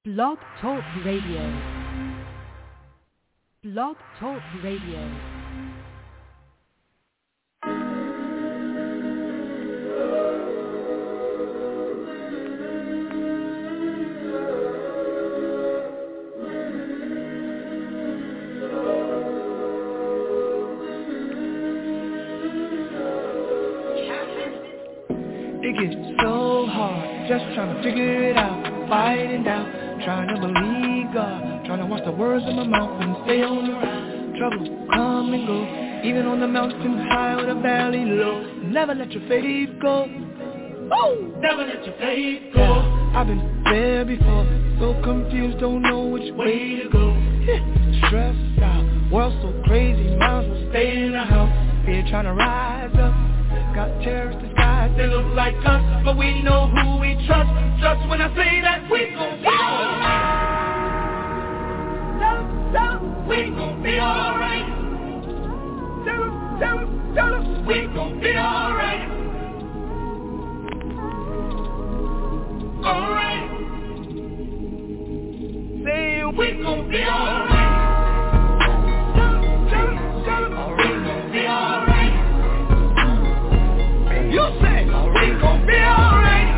Blog Talk Radio. Blog Talk Radio. It gets so hard, just trying to figure it out, fighting down, trying to believe God, trying to watch the words of my mouth and stay on the route. Trouble come and go, even on the mountain high or the valley low. Never let your faith go. Woo! Never let your faith go. Yeah, I've been there before, so confused, don't know which way to go. Stressed out, world so crazy, might as well stay in the house. Fear trying to rise up. Got terrorists disguised, they look like us, but we know who we trust. Just when I say that we gon' be alright. We gon' be alright. We gon' be alright. Alright. Say we gon' be alright. We gon' be alright. You say we gon' be alright.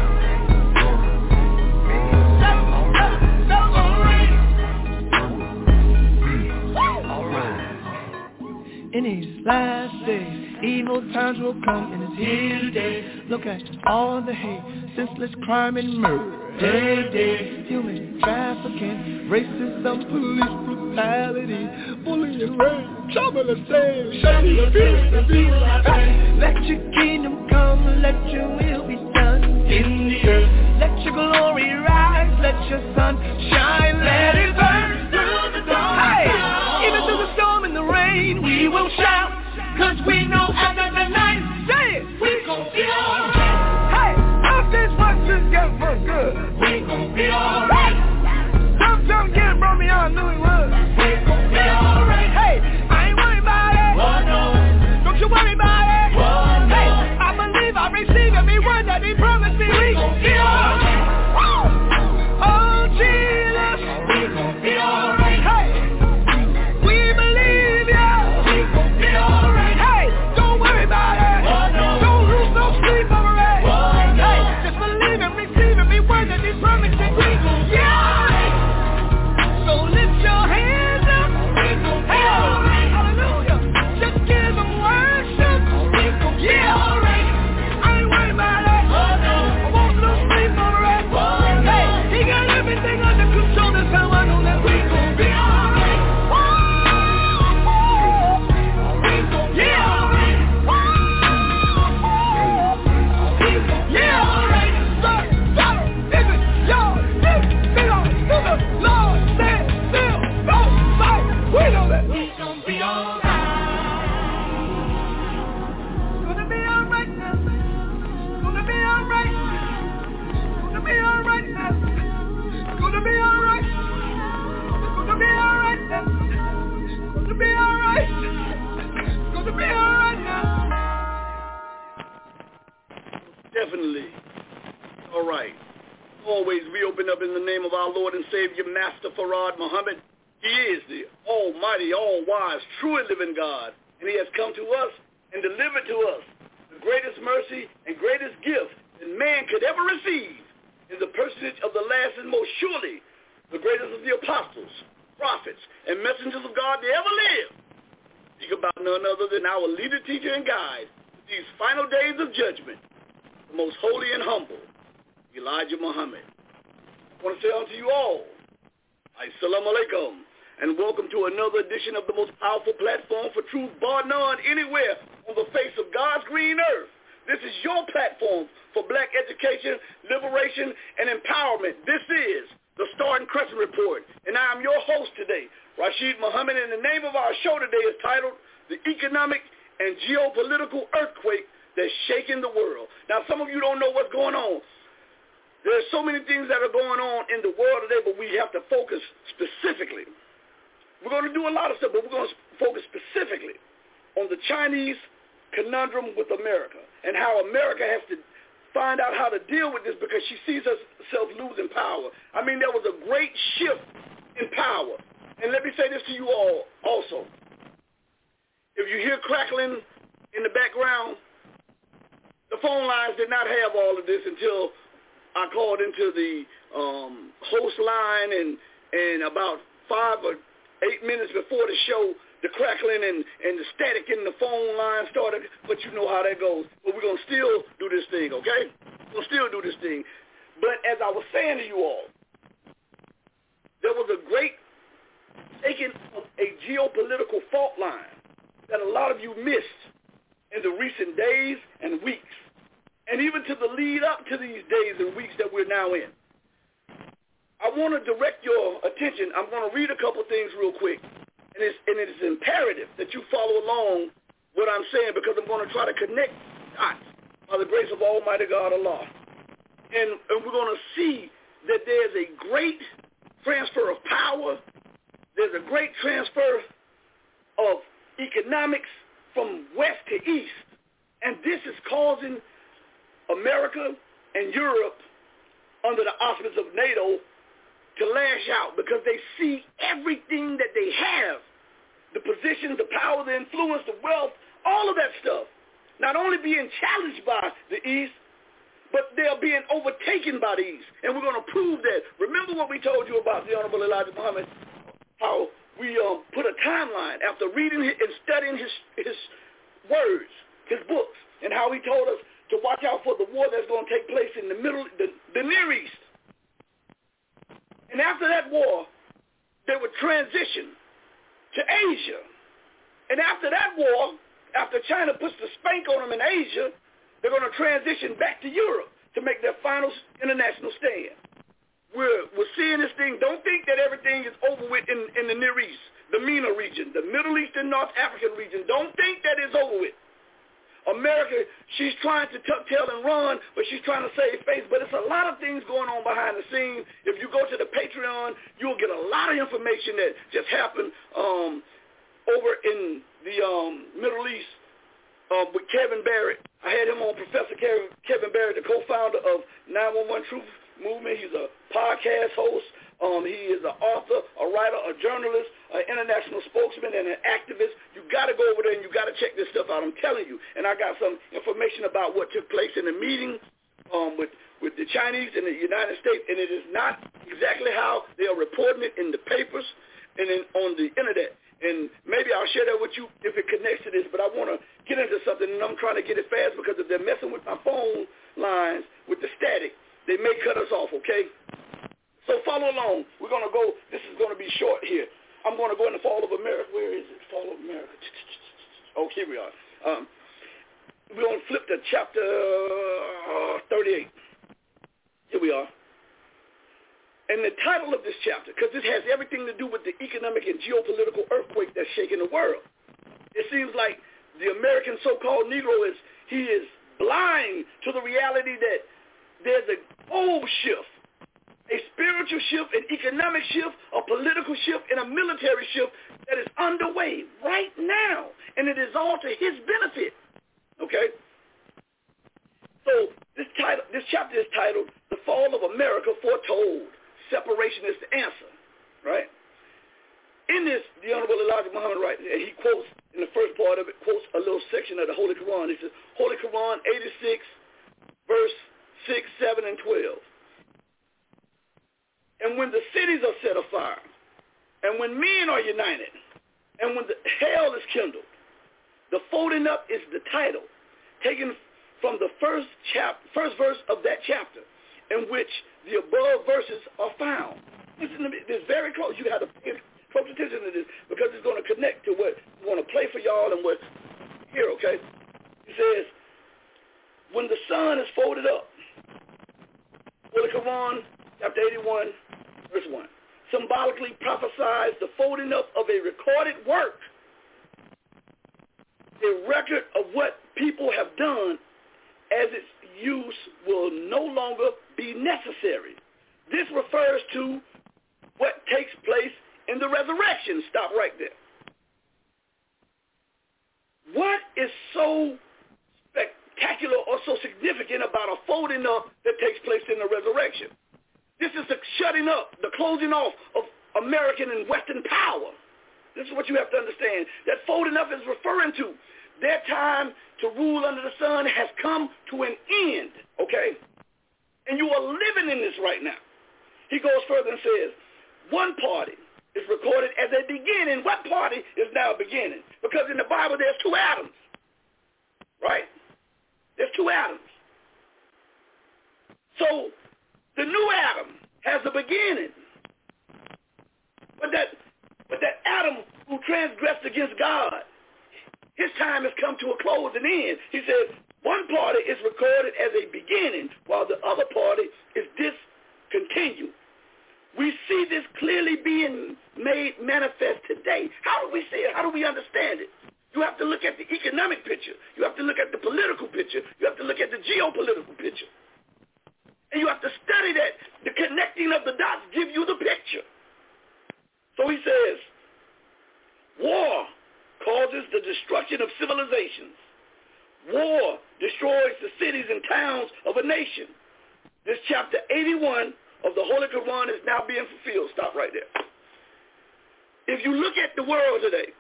Alright. In these last days, evil times will come and it's here today. Look at all the hate, senseless crime and murder. Day, human trafficking, racism, police brutality, bullying, rape, trouble and shame, shady abuse, and evil. Let your kingdom come, let your will be done in the earth. Let your glory rise, let your sun shine, let it burn through the dawn. Hey, even through the storm and the rain, we will shout, cause we know after the night, say it, we gon' be alright. Hey, after what just get for good, we gon' be alright. Some kid brought me on, knew he was. We gon' be alright. Hey, I ain't worried about it. Oh no, don't you worry about it. Oh no, hey, I believe I receive every word that he promised me. We gon' be alright. Oh Jesus, we gon' be alright. Hey, we believe ya. We gon' be alright. Hey, don't worry about it. Oh no, don't lose no sleep over it. Oh no, hey, just believe and receive every word that he promised me. We gon' be alright. So lift your hands up. We gon' be alright. Hallelujah. Just give him worship. We gon' be alright. I ain't worried about it. Oh no, I won't lose sleep over it. Oh no, hey, he got everything under control. That's how I know that we gon' be alright. We gon' be alright. We gon' be alright. Start, if it's yours, if it belongs to the Lord, stand still, don't fight. We know that we gon' be alright. Gonna be alright now. Gonna be alright. Gonna be alright now. Gonna be alright. Gonna be alright now. Gonna be alright. Gonna be alright now. Definitely. All right. Always we open up in the name of our Lord and Savior, Master Farad Muhammad. He is the almighty, all-wise, true and living God. And he has come to us and delivered to us the greatest mercy and greatest gift that man could ever receive in the personage of the last and most surely the greatest of the apostles, prophets, and messengers of God that ever lived. Speak about none other than our leader, teacher, and guide to these final days of judgment, the most holy and humble, Elijah Muhammad. I want to say unto you all, Assalamu alaikum, and welcome to another edition of the most powerful platform for truth, bar none, anywhere on the face of God's green earth. This is your platform for black education, liberation, and empowerment. This is the Star and Crescent Report, and I am your host today, Rashid Muhammad, and the name of our show today is titled The Economic and Geopolitical Earthquake That's Shaking the World. Now, some of you don't know what's going on. There's so many things that are going on in the world today, but we have to focus specifically. We're going to do a lot of stuff, but we're going to focus specifically on the Chinese conundrum with America and how America has to find out how to deal with this because she sees herself losing power. I mean, there was a great shift in power. And let me say this to you all also. If you hear crackling in the background, the phone lines did not have all of this until I called into the host line, and about 5 or 8 minutes before the show, the crackling and the static in the phone line started, but you know how that goes. But we're going to still do this thing, okay? We'll still do this thing. But as I was saying to you all, there was a great taking of a geopolitical fault line that a lot of you missed in the recent days and weeks, and even to the lead up to these days and weeks that we're now in. I want to direct your attention. I'm going to read a couple things real quick. And it is imperative that you follow along what I'm saying because I'm going to try to connect dots by the grace of Almighty God Allah. And we're going to see that there's a great transfer of power. There's a great transfer of economics from west to east. And this is causing America and Europe under the auspices of NATO to lash out because they see everything that they have, the positions, the power, the influence, the wealth, all of that stuff, not only being challenged by the East, but they're being overtaken by the East. And we're going to prove that. Remember what we told you about the Honorable Elijah Muhammad, how we put a timeline after reading and studying his words, his books, and how he told us to watch out for the war that's going to take place in the Near East. And after that war, they would transition to Asia. And after that war, after China puts the spank on them in Asia, they're going to transition back to Europe to make their final international stand. We're seeing this thing. Don't think that everything is over with in the Near East, the MENA region, the Middle East and North African region. Don't think that it's over with. America, she's trying to tuck tail and run, but she's trying to save face. But it's a lot of things going on behind the scenes. If you go to the Patreon, you'll get a lot of information that just happened over in the Middle East with Kevin Barrett. I had him on, Professor Kevin Barrett, the co-founder of 911 Truth Movement. He's a podcast host. He is an author, a writer, a journalist, an international spokesman, and an activist. You got to go over there and you got to check this stuff out. I'm telling you. And I got some information about what took place in the meeting with the Chinese in the United States, and it is not exactly how they are reporting it in the papers and on the internet. And maybe I'll share that with you if it connects to this, but I want to get into something, and I'm trying to get it fast because if they're messing with my phone lines with the static, they may cut us off, okay? So follow along. We're going to go. This is going to be short here. I'm going to go in the Fall of America. Where is it? Fall of America. Oh, here we are. We're going to flip to chapter 38. Here we are. And the title of this chapter, because this has everything to do with the economic and geopolitical earthquake that's shaking the world. It seems like the American so-called Negro is blind to the reality that there's a old shift, a spiritual shift, an economic shift, a political shift, and a military shift that is underway right now. And it is all to his benefit. Okay? So this chapter is titled, The Fall of America Foretold. Separation is the answer. Right? In this, the Honorable Elijah Muhammad writes, and he quotes, in the first part of it, quotes a little section of the Holy Quran. He says, Holy Quran 86, verse 6, 7, and 12. And when the cities are set afire, and when men are united, and when the hell is kindled, the folding up is the title, taken from the first verse of that chapter, in which the above verses are found. Listen to me. This is very close. You have to pay close attention to this because it's going to connect to what we want to play for y'all and what here, okay? It says, when the sun is folded up, Holy Quran, chapter 81, verse 1, symbolically prophesies the folding up of a recorded work, a record of what people have done, as its use will no longer be necessary. This refers to what takes place in the resurrection. Stop right there. What is so spectacular or so significant about a folding up that takes place in the resurrection? This is the shutting up, the closing off of American and Western power. This is what you have to understand. That folding up is referring to their time to rule under the sun has come to an end, okay? And you are living in this right now. He goes further and says, one party is recorded as a beginning. What party is now beginning? Because in the Bible there's two Adams, right? There's two Adams. So the new Adam has a beginning. But that Adam who transgressed against God, his time has come to a close and end. He says one party is recorded as a beginning while the other party is discontinued. We see this clearly being made manifest today. How do we see it? How do we understand it? You have to look at the economic picture. You have to look at the political picture. You have to look at the geopolitical picture. And you have to study that. The connecting of the dots give you the picture. So he says, war causes the destruction of civilizations. War destroys the cities and towns of a nation. This chapter 81 of the Holy Quran is now being fulfilled. Stop right there. If you look at the world today,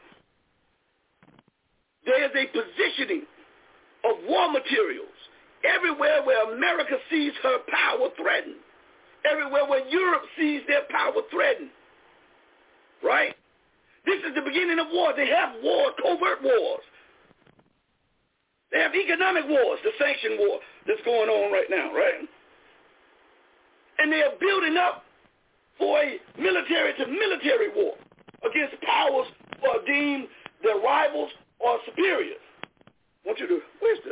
there is a positioning of war materials everywhere where America sees her power threatened, everywhere where Europe sees their power threatened, right? This is the beginning of war. They have war, covert wars. They have economic wars, the sanction war that's going on right now, right? And they are building up for a military-to-military war against powers who are deemed their rivals or superiors. I want you to,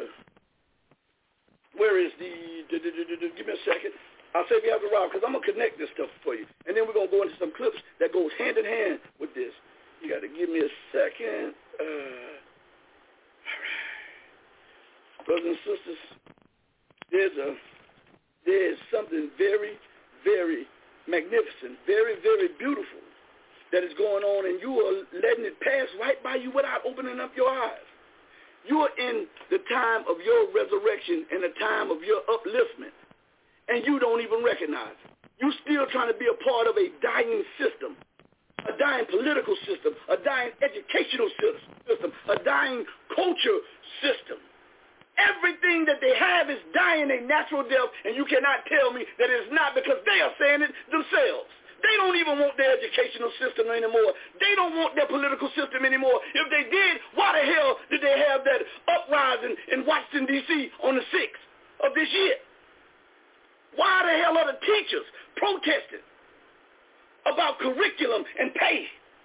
where is the, give me a second. I'll say if you have to route, because I'm going to connect this stuff for you. And then we're going to go into some clips that goes hand in hand with this. You got to give me a second. All right. Brothers and sisters, there's something very, very magnificent, very, very beautiful that is going on, and you are letting it pass right by you without opening up your eyes. You are in the time of your resurrection and the time of your upliftment, and you don't even recognize it. You're still trying to be a part of a dying system, a dying political system, a dying educational system, a dying culture system. Everything that they have is dying a natural death, and you cannot tell me that it's not, because they are saying it themselves. They don't even want their educational system anymore. They don't want their political system anymore. If they did, why the hell did they have that uprising in Washington, D.C. on the 6th of this year? Why the hell are the teachers protesting about curriculum and pay?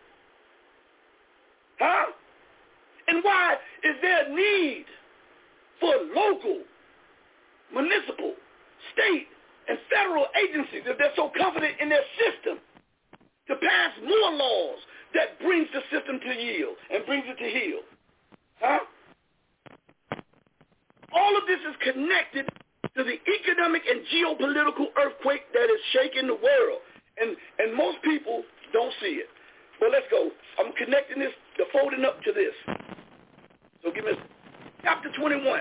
Huh? And why is there a need for local, municipal, state, and federal agencies, if they're so confident in their system, to pass more laws that brings the system to yield and brings it to heal? Huh? All of this is connected to the economic and geopolitical earthquake that is shaking the world. And most people don't see it. Well, let's go. I'm connecting this, the folding up to this. So give me chapter 21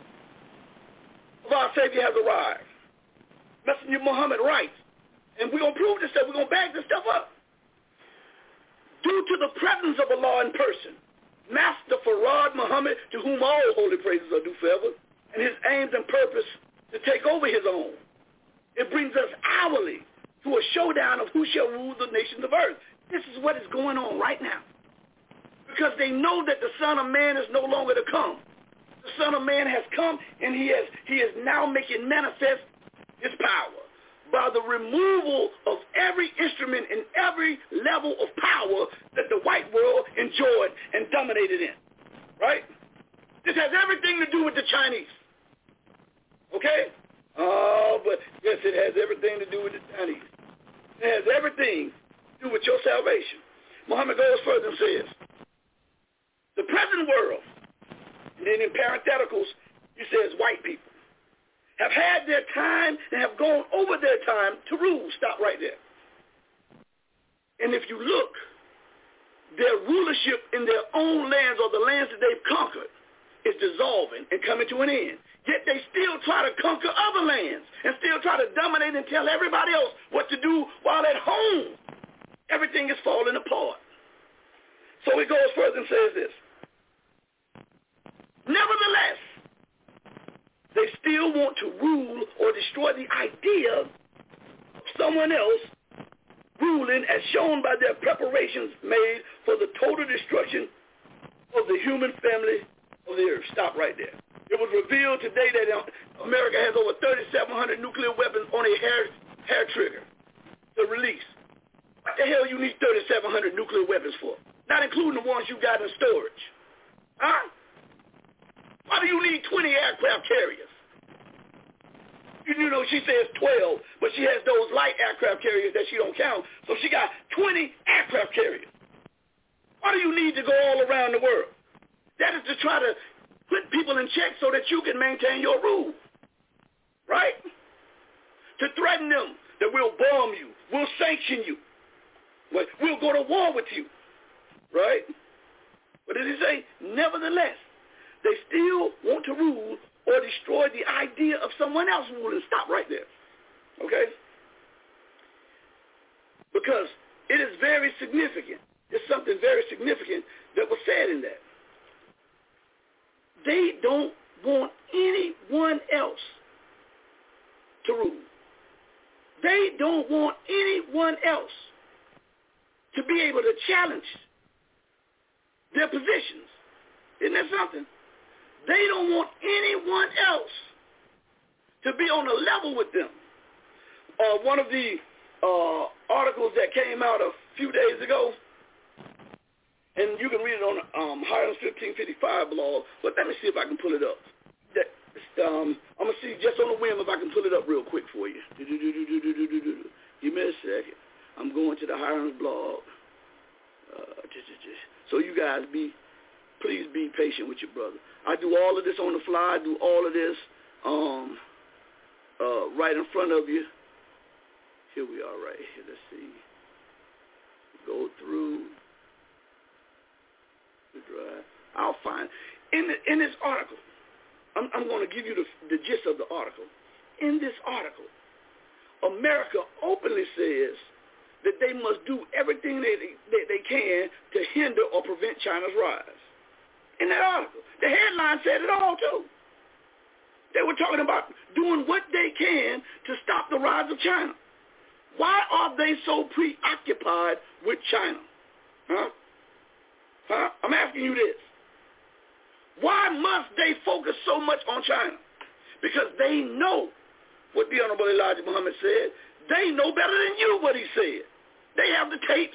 of Our Savior Has Arrived. Messenger Muhammad writes, and we're going to prove this stuff, we're going to back this stuff up. Due to the presence of Allah in person, Master Farad Muhammad, to whom all holy praises are due forever, and his aims and purpose to take over his own, it brings us hourly to a showdown of who shall rule the nations of earth. This is what is going on right now. Because they know that the Son of Man is no longer to come. The Son of Man has come, and he is now making manifest his power by the removal of every instrument and every level of power that the white world enjoyed and dominated in. Right? This has everything to do with the Chinese. Okay? But yes, it has everything to do with the Chinese. It has everything to do with your salvation. Muhammad goes further and says, the present world, and then in parentheticals, he says white people, have had their time and have gone over their time to rule. Stop right there. And if you look, their rulership in their own lands or the lands that they've conquered is dissolving and coming to an end. Yet they still try to conquer other lands and still try to dominate and tell everybody else what to do, while at home everything is falling apart. So he goes further and says this. Nevertheless, they still want to rule or destroy the idea of someone else ruling, as shown by their preparations made for the total destruction of the human family of the earth. Stop right there. It was revealed today that America has over 3,700 nuclear weapons on a hair trigger to release. What the hell you need 3,700 nuclear weapons for? Not including the ones you got in storage. Huh? Why do you need 20 aircraft carriers? You know, she says 12, but she has those light aircraft carriers that she don't count, so she got 20 aircraft carriers. Why do you need to go all around the world? That is to try to put people in check so that you can maintain your rule, right? To threaten them that we'll bomb you, we'll sanction you, we'll go to war with you, right? But did he say, nevertheless, they still want to rule or destroy the idea of someone else ruling. Stop right there, okay? Because it is very significant. It's something very significant that was said in that. They don't want anyone else to rule. They don't want anyone else to be able to challenge their positions. Isn't that something? They don't want anyone else to be on a level with them. One of the articles that came out a few days ago, and you can read it on Hiram's 1555 blog, but let me see if I can pull it up. I'm going to see just on the whim if I can pull it up real quick for you. Give me a second. I'm going to the Hiram's blog. So you guys please be patient with your brother. I do all of this on the fly. I do all of this right in front of you. Here we are right here. Let's see. Go through the drive. I'll find. In this article, I'm going to give you the gist of the article. In this article, America openly says that they must do everything they can to hinder or prevent China's rise. In that article, the headline said it all, too. They were talking about doing what they can to stop the rise of China. Why are they so preoccupied with China? Huh? I'm asking you this. Why must they focus so much on China? Because they know what the Honorable Elijah Muhammad said. They know better than you what he said. They have the tapes.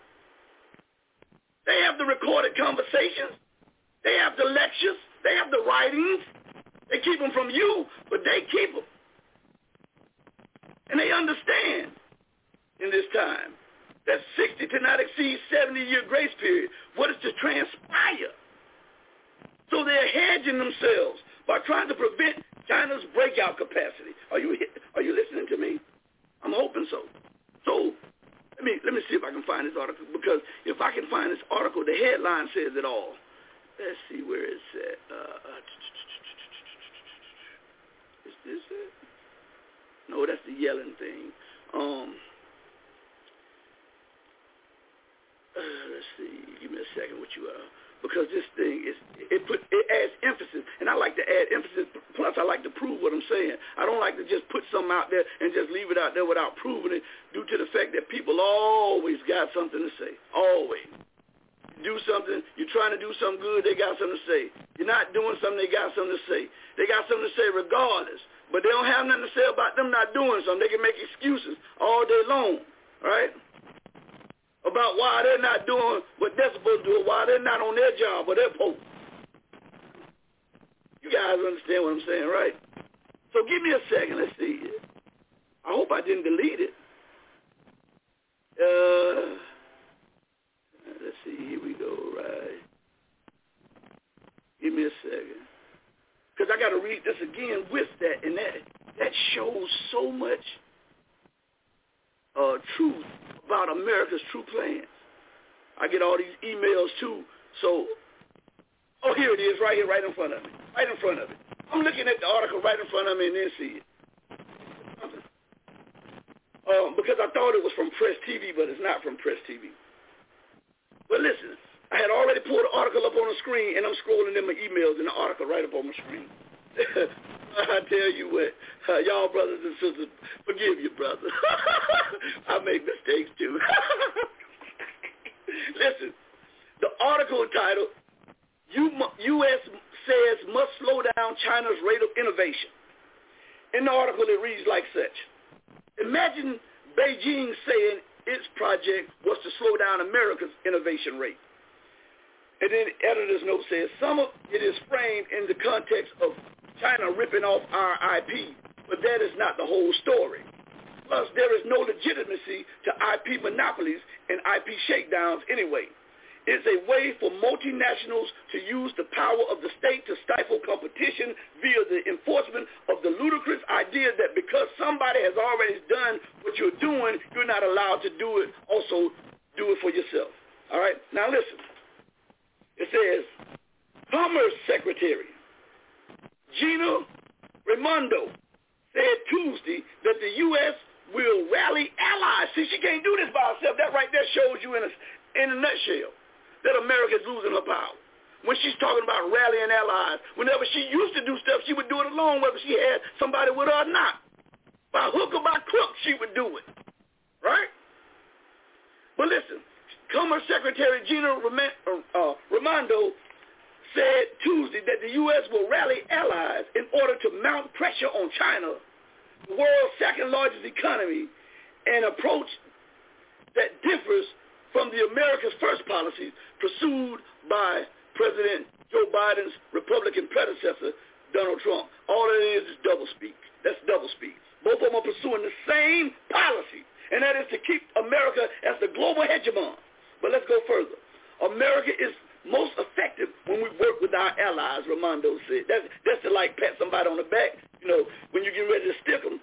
They have the recorded conversations. They have the lectures. They have the writings. They keep them from you, but they keep them. And they understand in this time that 60 to not exceed 70-year grace period, what is to transpire. So they're hedging themselves by trying to prevent China's breakout capacity. Are you listening to me? I'm hoping so. So let me see if I can find this article, because if I can find this article, the headline says it all. Let's see where it's at. Is this it? No, that's the yelling thing. Let's see. Give me a second. What you because this thing it adds emphasis, and I like to add emphasis. Plus, I like to prove what I'm saying. I don't like to just put something out there and just leave it out there without proving it, due to the fact that people always got something to say. Always. Do something, you're trying to do something good, they got something to say. You're not doing something, they got something to say. They got something to say regardless, but they don't have nothing to say about them not doing something. They can make excuses all day long, right? About why they're not doing what they're supposed to do, why they're not on their job or their post. You guys understand what I'm saying, right? So give me a second, let's see. I hope I didn't delete it. Let's see, here we go, right. Give me a second. Because I got to read this again with that, and that shows so much truth about America's true plans. I get all these emails, too, so Oh, here it is, right here, right in front of me. Right in front of it. I'm looking at the article right in front of me and then see it. Because I thought it was from Press TV, but it's not from Press TV. But listen, I had already pulled the article up on the screen, and I'm scrolling in my emails, and the article right up on my screen. I tell you what, y'all brothers and sisters, forgive you, brother. I make mistakes too. Listen, the article titled, U.S. says must slow down China's rate of innovation. In the article, it reads like such. Imagine Beijing saying its project was to slow down America's innovation rate. And then the editor's note says, some of it is framed in the context of China ripping off our IP, but that is not the whole story. Plus, there is no legitimacy to IP monopolies and IP shakedowns anyway. It's a way for multinationals to use the power of the state to stifle competition via the enforcement of the ludicrous idea that because somebody has already done what you're doing, you're not allowed to do it, also do it for yourself. All right? Now listen. It says, Commerce Secretary Gina Raimondo said Tuesday that the U.S. will rally allies. See, she can't do this by herself. That right there shows you in a nutshell that America is losing her power. When she's talking about rallying allies, whenever she used to do stuff, she would do it alone, whether she had somebody with her or not. By hook or by crook, she would do it. Right? But listen, Commerce Secretary Gina Raimondo said Tuesday that the U.S. will rally allies in order to mount pressure on China, the world's second largest economy, an approach that differs from the America's First policies pursued by President Joe Biden's Republican predecessor, Donald Trump. All it is doublespeak. That's doublespeak. Both of them are pursuing the same policy, and that is to keep America as the global hegemon. But let's go further. America is most effective when we work with our allies, Raimondo said. That's to like pat somebody on the back. You know, when you get ready to stick them,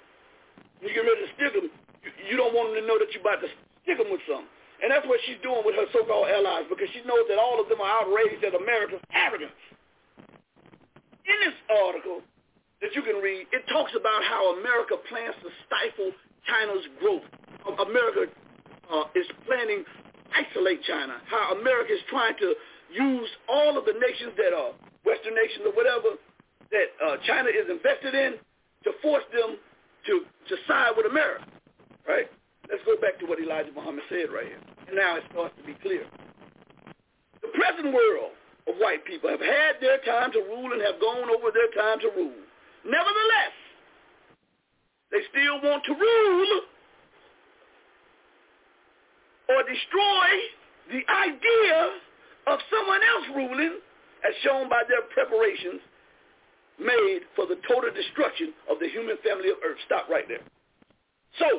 you don't want them to know that you're about to stick them with something. And that's what she's doing with her so-called allies, because she knows that all of them are outraged at America's arrogance. In this article that you can read, it talks about how America plans to stifle China's growth. America is planning to isolate China, how America is trying to use all of the nations that are Western nations or whatever that China is invested in to force them to side with America, right? Let's go back to what Elijah Muhammad said right here. And now it starts to be clear. The present world of white people have had their time to rule and have gone over their time to rule. Nevertheless, they still want to rule or destroy the idea of someone else ruling, as shown by their preparations made for the total destruction of the human family of Earth. Stop right there. So,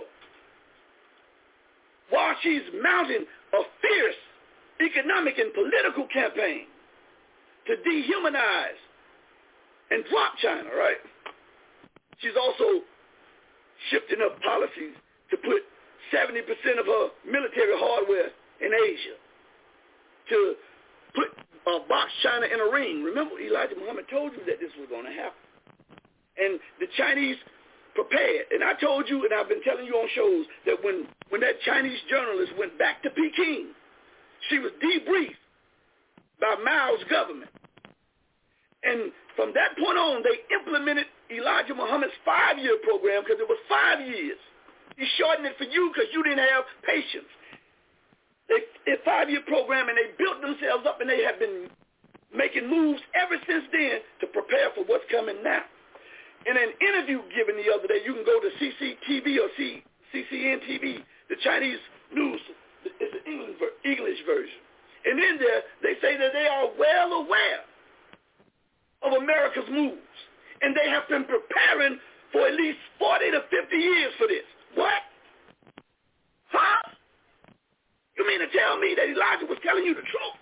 while she's mounting a fierce economic and political campaign to dehumanize and drop China, right? She's also shifting up policies to put 70% of her military hardware in Asia, to put box China in a ring. Remember, Elijah Muhammad told you that this was going to happen. And the Chinese prepared. And I told you, and I've been telling you on shows, that when that Chinese journalist went back to Peking, she was debriefed by Mao's government. And from that point on, they implemented Elijah Muhammad's 5-year program, because it was 5 years. He shortened it for you because you didn't have patience. It's a 5-year program, and they built themselves up, and they have been making moves ever since then to prepare for what's coming now. In an interview given the other day, you can go to CCTV or CCN TV, the Chinese news. It's the English version. And in there, they say that they are well aware of America's moves. And they have been preparing for at least 40 to 50 years for this. What? Huh? You mean to tell me that Elijah was telling you the truth?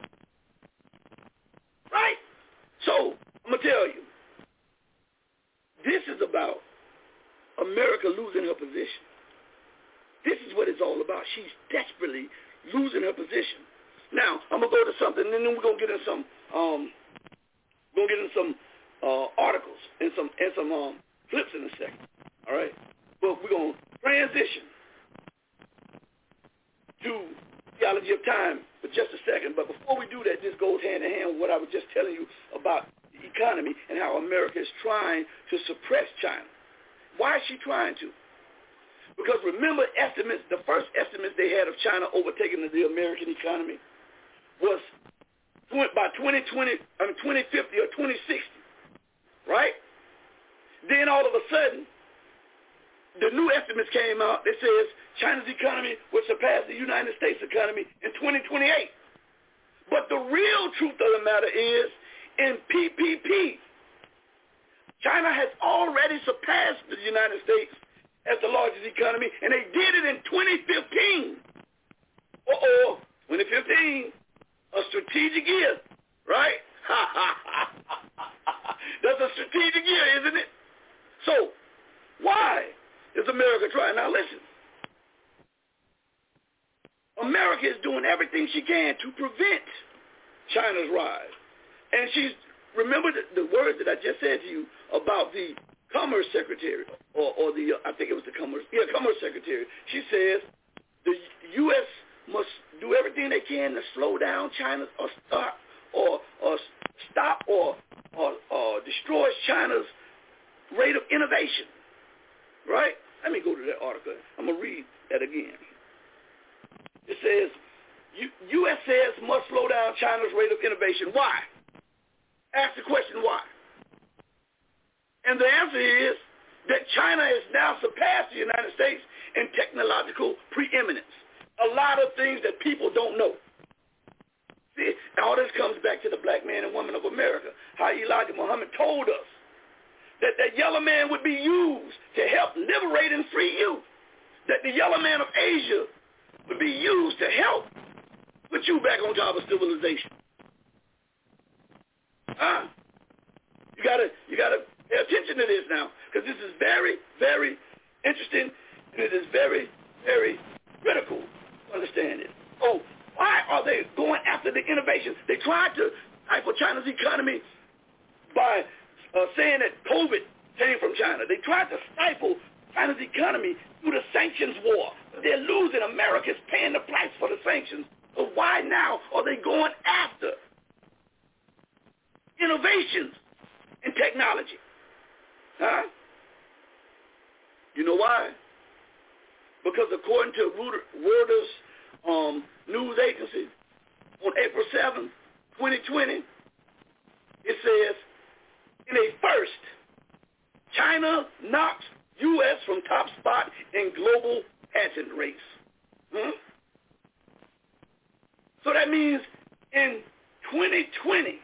Right? So, I'm going to tell you. This is about America losing her position. This is what it's all about. She's desperately losing her position. Now, I'm going to go to something, and then we're going to get into some We're going to get into some articles and some clips in a second, all right? But we're going to transition to theology of time for just a second. But before we do that, this goes hand in hand with what I was just telling you about the economy and how America is trying to suppress China. Why is she trying to? Because remember estimates, the first estimates they had of China overtaking the American economy was by 2050 or 2060, right? Then all of a sudden, the new estimates came out that says China's economy will surpass the United States economy in 2028. But the real truth of the matter is, in PPP, China has already surpassed the United States as the largest economy, and they did it in 2015. 2015, a strategic year, right? That's a strategic year, isn't it? So, why is America trying? Now listen, America is doing everything she can to prevent China's rise. And remember the words that I just said to you about the Commerce Secretary, or the, I think it was the Commerce Secretary. She says the U.S. must do everything they can to slow down China's or stop or destroy China's rate of innovation. Right? Let me go to that article. I'm going to read that again. It says, U.S. says must slow down China's rate of innovation. Why? Ask the question why. And the answer is that China has now surpassed the United States in technological preeminence. A lot of things that people don't know. See, all this comes back to the black man and woman of America, how Elijah Muhammad told us that yellow man would be used to help liberate and free you, that the yellow man of Asia would be used to help put you back on top of civilization. You gotta pay attention to this now, because this is very, very interesting, and it is very, very critical to understand it. Oh, why are they going after the innovations? They tried to stifle China's economy by saying that COVID came from China. They tried to stifle China's economy through the sanctions war. They're losing. America's paying the price for the sanctions. So why now are they going after innovations in technology? Huh? You know why? Because according to Reuters news agency, on April 7th, 2020, it says, in a first, China knocks U.S. from top spot in global patent race. So that means in 2020,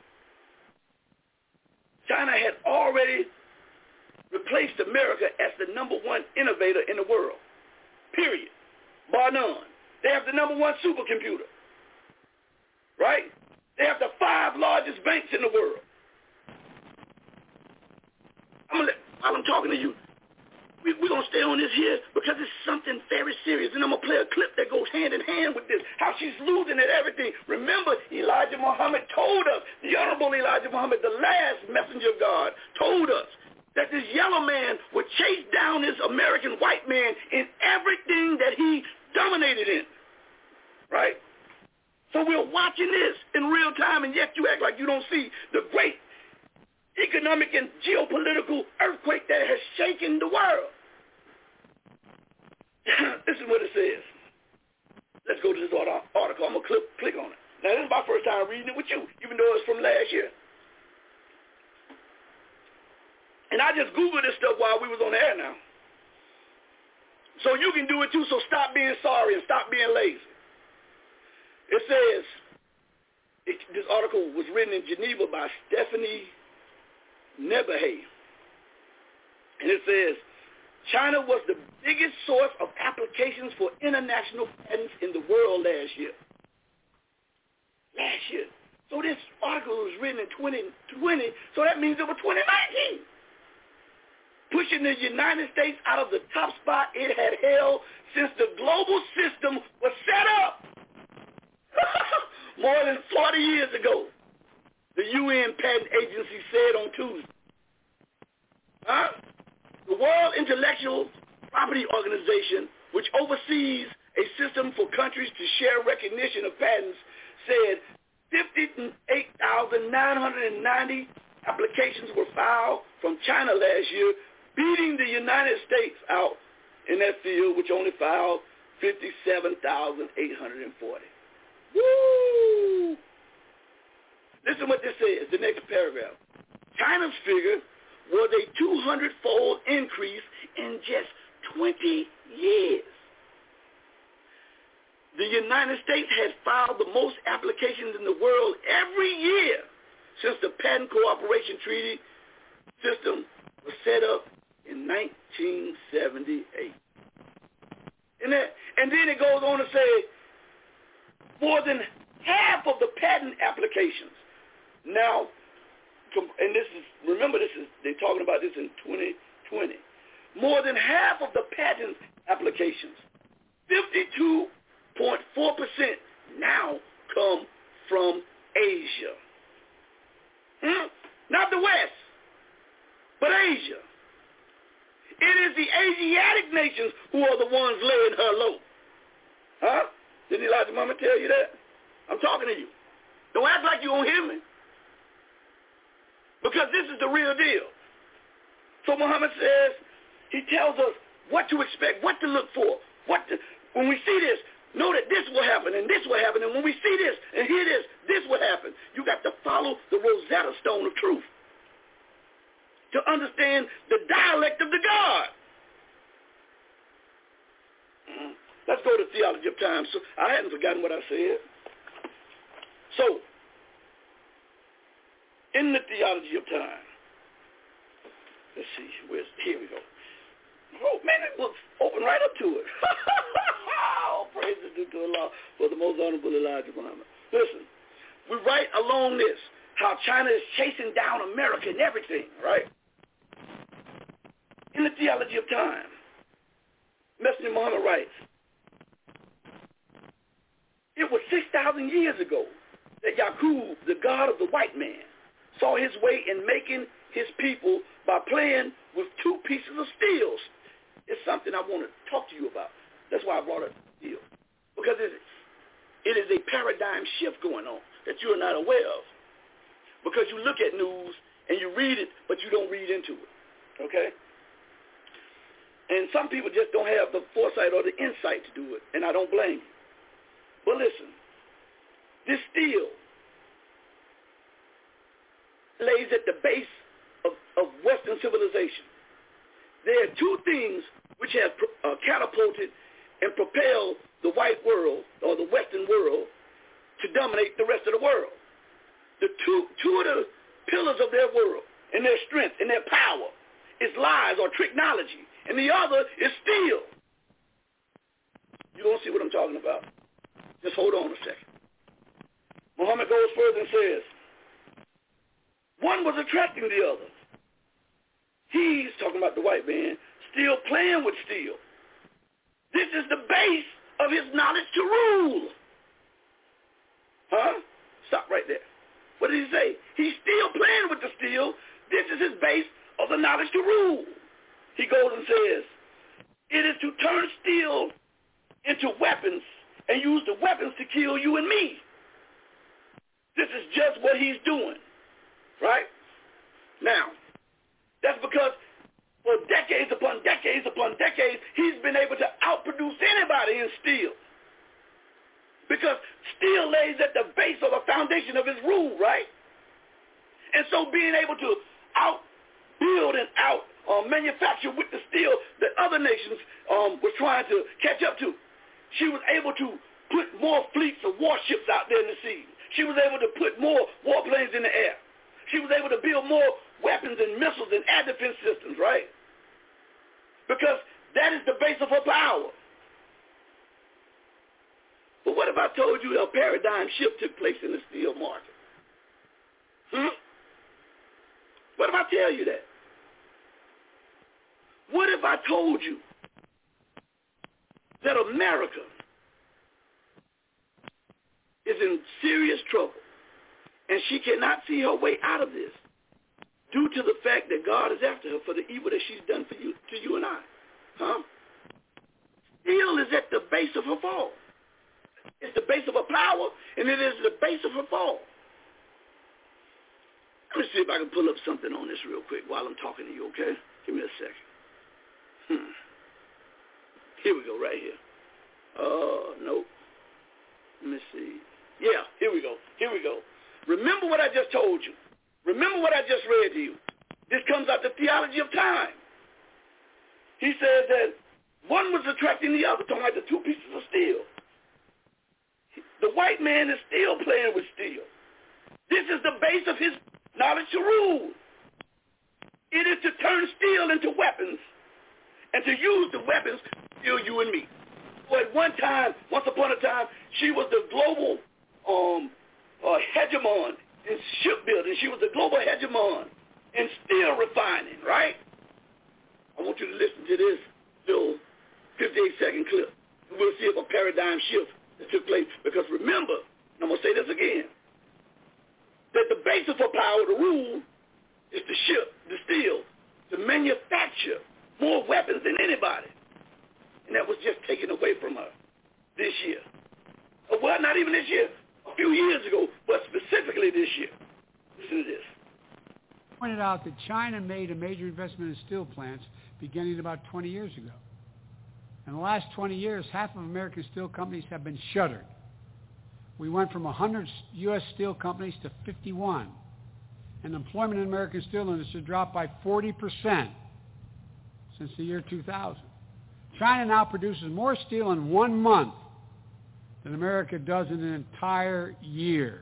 China had already replaced America as the number one innovator in the world. Period. Bar none. They have the number one supercomputer. Right? They have the 5 largest banks in the world. While I'm talking to you, we're going to stay on this here because it's something very serious. And I'm going to play a clip that goes hand in hand with this, how she's losing at everything. Remember, Elijah Muhammad told us, the Honorable Elijah Muhammad, the last messenger of God, told us that this yellow man would chase down this American white man in everything that he dominated in. Right? So we're watching this in real time, and yet you act like you don't see the great economic and geopolitical earthquake that has shaken the world. This is what it says. Let's go to this article. I'm going to click on it. Now, this is my first time reading it with you, even though it's from last year. And I just Googled this stuff while we was on the air now. So you can do it too, so stop being sorry and stop being lazy. It says, this article was written in Geneva by Stephanie Nebahay. And it says, China was the biggest source of applications for international patents in the world last year. Last year. So this article was written in 2020, so that means it was 2019. Pushing the United States out of the top spot it had held since the global system was set up. More than 40 years ago, the UN European Patent Agency said on Tuesday. The World Intellectual Property Organization, which oversees a system for countries to share recognition of patents, said 58,990 applications were filed from China last year, beating the United States out in that field, which only filed 57,840. Woo! Listen what this says, the next paragraph. China's figure was a 200-fold increase in just 20 years. The United States has filed the most applications in the world every year since the Patent Cooperation Treaty system was set up in 1978. And then it goes on to say more than half of the patent applications now, and this is, remember this is, they're talking about this in 2020. More than half of the patent applications, 52.4% now come from Asia. Not the West, but Asia. It is the Asiatic nations who are the ones laying her low. Didn't Elijah Mama tell you that? I'm talking to you. Don't act like you don't hear me. Because this is the real deal. So Muhammad says, he tells us what to expect, what to look for. When we see this, know that this will happen and this will happen. And when we see this and hear this, this will happen. You got to follow the Rosetta Stone of truth to understand the dialect of the God. Let's go to Theology of Time. So I hadn't forgotten what I said. So, in the Theology of Time, let's see, here we go. Oh, man, it looks open right up to it. Oh, praise is due to Allah for the most honorable Elijah Muhammad. Listen, we write along this, how China is chasing down America and everything, right? In the Theology of Time, Messenger Muhammad writes, it was 6,000 years ago that Yaqub, the god of the white man, saw his way in making his people by playing with two pieces of steel. It's something I want to talk to you about. That's why I brought up steel. Because it is a paradigm shift going on that you are not aware of. Because you look at news and you read it, but you don't read into it. Okay? And some people just don't have the foresight or the insight to do it, and I don't blame you. But listen, this steel lays at the base of Western civilization. There are two things which have catapulted and propelled the white world or the Western world to dominate the rest of the world. The two of the pillars of their world and their strength and their power is lies or technology, and the other is steel. You don't see what I'm talking about? Just hold on a second. Muhammad goes further and says, one was attracting the other. He's talking about the white man, still playing with steel. This is the base of his knowledge to rule. Stop right there. What did he say? He's still playing with the steel. This is his base of the knowledge to rule. He goes and says, it is to turn steel into weapons and use the weapons to kill you and me. This is just what he's doing, right? Now, that's because for decades upon decades upon decades, he's been able to outproduce anybody in steel. Because steel lays at the base of the foundation of his rule, right? And so being able to outbuild and manufacture with the steel that other nations were trying to catch up to, she was able to put more fleets of warships out there in the sea. She was able to put more warplanes in the air. She was able to build more weapons and missiles and air defense systems, right? Because that is the base of her power. But what if I told you a paradigm shift took place in the steel market? What if I tell you that? What if I told you that America is in serious trouble And she cannot see her way out of this due to the fact that God is after her for the evil that she's done to you and I. Huh? Steel is at the base of her fall. It's the base of her power, and it is the base of her fall. Let me see if I can pull up something on this real quick while I'm talking to you, okay? Give me a second. Here we go, right here. Nope. Let me see. Yeah, here we go. Remember what I just told you. Remember what I just read to you. This comes out the theology of time. He says that one was attracting the other, talking like the two pieces of steel. The white man is still playing with steel. This is the base of his knowledge to rule. It is to turn steel into weapons and to use the weapons to kill you and me. So at once upon a time, she was the global hegemon in shipbuilding. She was the global hegemon in steel refining, right? I want you to listen to this little 58-second clip. We'll see if a paradigm shift that took place. Because remember, and I'm going to say this again, that the base of her power to rule is to ship the steel, to manufacture more weapons than anybody. And that was just taken away from her this year. Well, not even this year. A few years ago, but specifically this year. Listen to this. Pointed out that China made a major investment in steel plants beginning about 20 years ago. In the last 20 years, half of American steel companies have been shuttered. We went from 100 U.S. steel companies to 51. And employment in the American steel industry dropped by 40% since the year 2000. China now produces more steel in 1 month than America does in an entire year.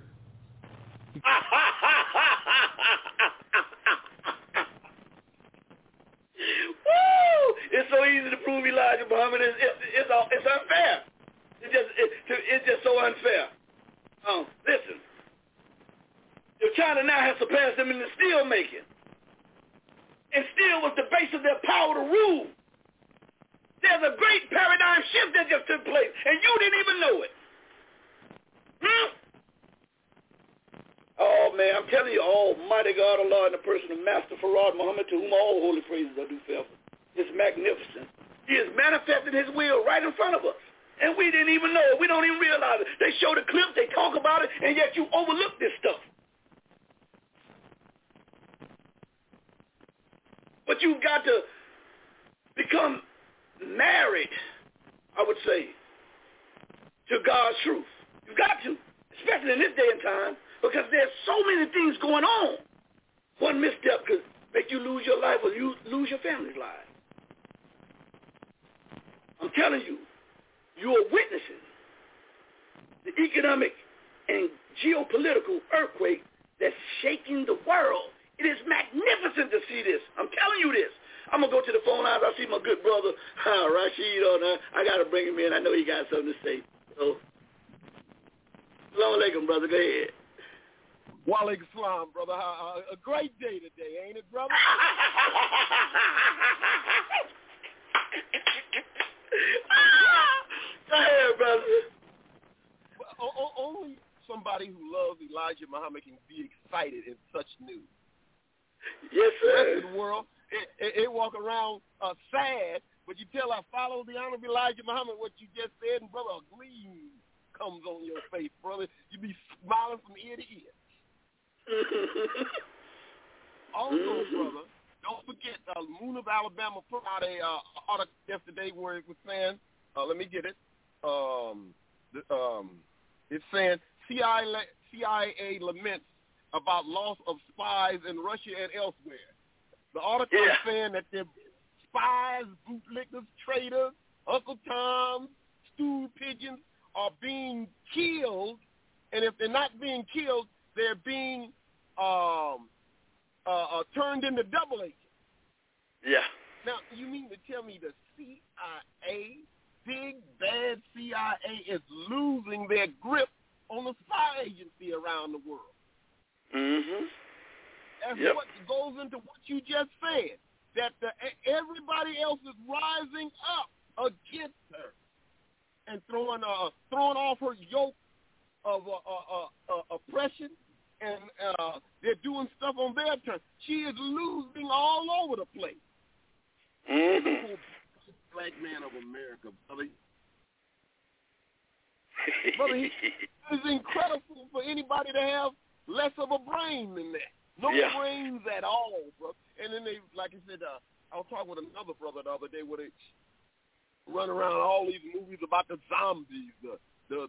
Woo! It's so easy to prove Elijah Muhammad. It's unfair. It's just so unfair. Listen. If China now has surpassed them in the steel making, and steel was the base of their power to rule, there's a great paradigm shift that just took place, and you didn't even know it. Oh, man, I'm telling you, Almighty God, Allah, in the person of Master Farad Muhammad, to whom all holy praises are due forever. It's magnificent. He is manifesting his will right in front of us, and we didn't even know it. We don't even realize it. They show the clips, they talk about it, and yet you overlook this stuff. But you've got to become married, I would say, to God's truth. You've got to, especially in this day and time, because there's so many things going on. One misstep could make you lose your life or you lose your family's life. I'm telling you, you are witnessing the economic and geopolitical earthquake that's shaking the world. It is magnificent to see this. I'm telling you this. I'm going to go to the phone lines. I see my good brother, Rashid, I got to bring him in. I know he got something to say. So, Assalamu alaikum, brother. Go ahead. Wa alaikum salam, brother. A great day today, ain't it, brother? Go ahead, brother. Only somebody who loves Elijah Muhammad can be excited in such news. Yes, sir. The rest of the world, it walk around sad, but you tell I follow the honorable Elijah Muhammad what you just said, and brother, a gleam comes on your face, brother. You be smiling from ear to ear. Also, brother, don't forget, Moon of Alabama put out a article yesterday where it was saying, let me get it. It's saying CIA laments about loss of spies in Russia and elsewhere. The article is saying that they're spies, bootlickers, traitors, Uncle Toms, stool pigeons are being killed, and if they're not being killed, they're being turned into double agents. Yeah. Now, you mean to tell me the CIA, big bad CIA, is losing their grip on the spy agency around the world? Mm-hmm. That's what goes into what you just said, that everybody else is rising up against her and throwing off her yoke of oppression and they're doing stuff on their turn. She is losing all over the place. Mm-hmm. Black man of America, brother. Brother, it's incredible for anybody to have less of a brain than that. No brains at all, bro. And then they, like I said, I was talking with another brother the other day where they run around all these movies about the zombies, the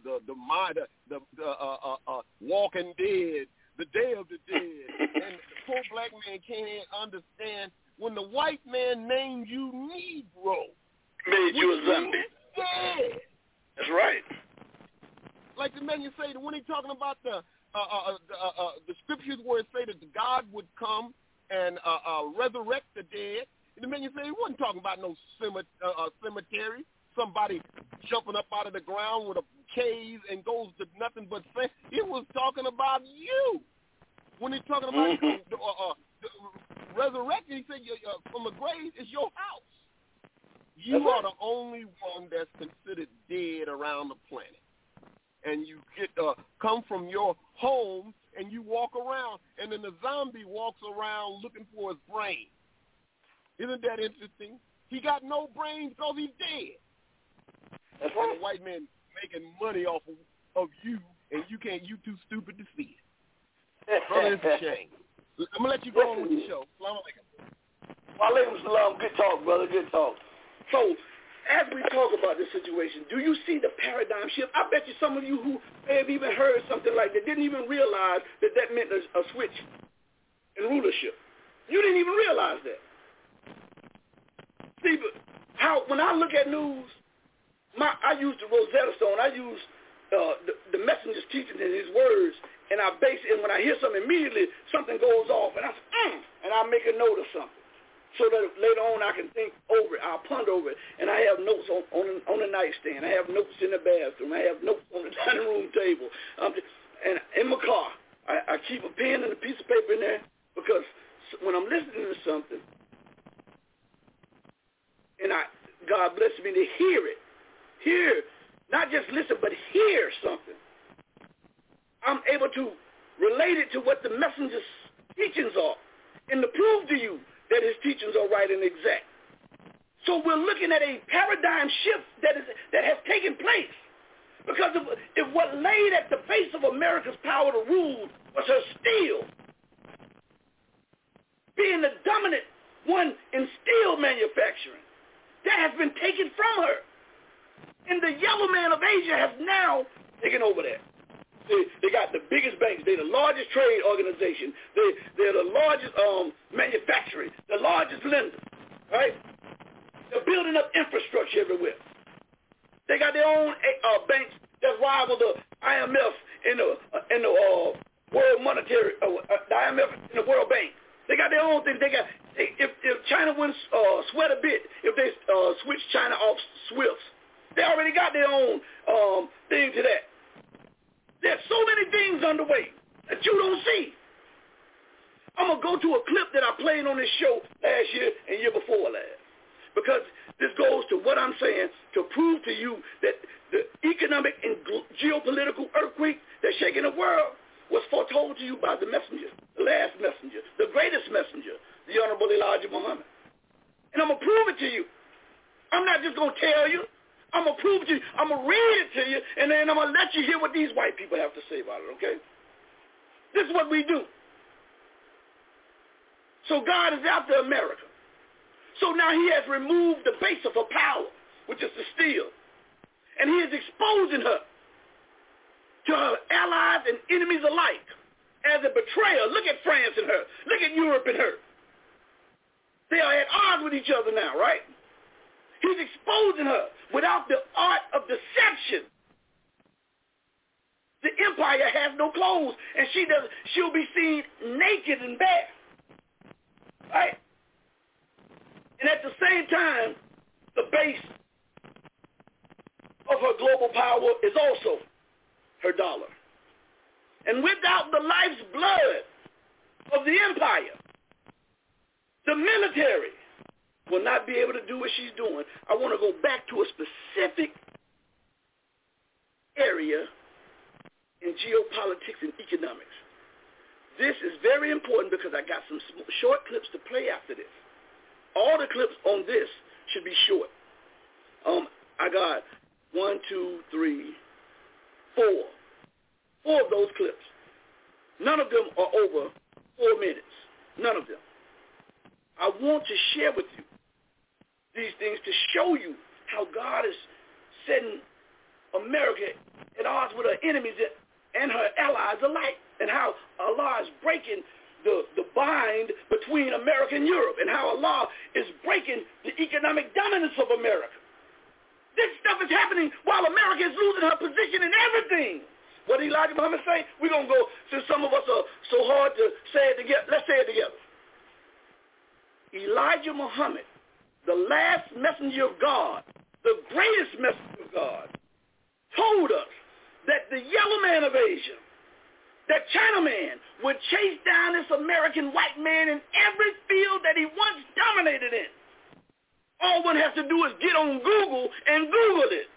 Walking Dead, the Day of the Dead, and the poor black man can't understand when the white man named you Negro. Made you a zombie. Dead. That's right. Like the man you say, when he's talking about the scriptures where it say that God would come and resurrect the dead, and the man you say he wasn't talking about no cemetery, somebody jumping up out of the ground with a cave and goes to nothing but sin. He was talking about you. When he's talking about the resurrection, he said from the grave is your house. You are the only one that's considered dead around the planet. And you get come from your home and you walk around, and then the zombie walks around looking for his brain. Isn't that interesting? He got no brains because he's dead. That's right. And the white man making money off of you, and you too stupid to see it. Brother, it's a shame. I'm going to let you go on with the show. Salaam alaikum. Wa alaikum salam. Good talk, brother. Good talk. So, as we talk about this situation, do you see the paradigm shift? I bet you some of you who may have even heard something like that didn't even realize that meant a switch in rulership. You didn't even realize that. See, but when I look at news, I use the Rosetta Stone. I use the messenger's teaching and his words, and I base it. And when I hear something, immediately something goes off, and I make a note of something. So that later on I can think over it, I'll ponder over it, and I have notes on the nightstand. I have notes in the bathroom. I have notes on the dining room table. And in my car, I keep a pen and a piece of paper in there because when I'm listening to something, and God bless me to hear, not just listen, but hear something, I'm able to relate it to what the messenger's teachings are and to prove to you that his teachings are right and exact. So we're looking at a paradigm shift that has taken place. Because if what laid at the base of America's power to rule was her steel, being the dominant one in steel manufacturing, that has been taken from her. And the yellow man of Asia has now taken over that. They got the biggest banks. They're the largest trade organization. They're the largest manufacturing, the largest lender, right? They're building up infrastructure everywhere. They got their own banks that rival the IMF and the World Monetary, the IMF and the World Bank. They got their own thing. If China wouldn't sweat a bit, if they switch China off SWIFT, they already got their own thing to that. There's so many things underway that you don't see. I'm going to go to a clip that I played on this show last year and year before last. Because this goes to what I'm saying to prove to you that the economic and geopolitical earthquake that's shaking the world was foretold to you by the messenger, the last messenger, the greatest messenger, the Honorable Elijah Muhammad. And I'm going to prove it to you. I'm not just going to tell you. I'm going to prove it to you. I'm going to read it to you, and then I'm going to let you hear what these white people have to say about it, okay? This is what we do. So God is after America. So now he has removed the base of her power, which is the steel. And he is exposing her to her allies and enemies alike as a betrayer. Look at France and her. Look at Europe and her. They are at odds with each other now, right? He's exposing her without the art of deception. The empire has no clothes, and she'll be seen naked and bare. Right? And at the same time, the base of her global power is also her dollar. And without the life's blood of the empire, the military will not be able to do what she's doing. I want to go back to a specific area in geopolitics and economics. This is very important because I got some short clips to play after this. All the clips on this should be short. I got 1, 2, 3, 4. 4 of those clips. None of them are over 4 minutes. None of them. I want to share with you these things to show you how God is setting America at odds with her enemies and her allies alike, and how Allah is breaking the bind between America and Europe, and how Allah is breaking the economic dominance of America. This stuff is happening while America is losing her position in everything. What did Elijah Muhammad say? We're going to go, since some of us are so hard to say it together, let's say it together. Elijah Muhammad, the last messenger of God, the greatest messenger of God, told us that the yellow man of Asia, that Chinaman, would chase down this American white man in every field that he once dominated in. All one has to do is get on Google and Google it.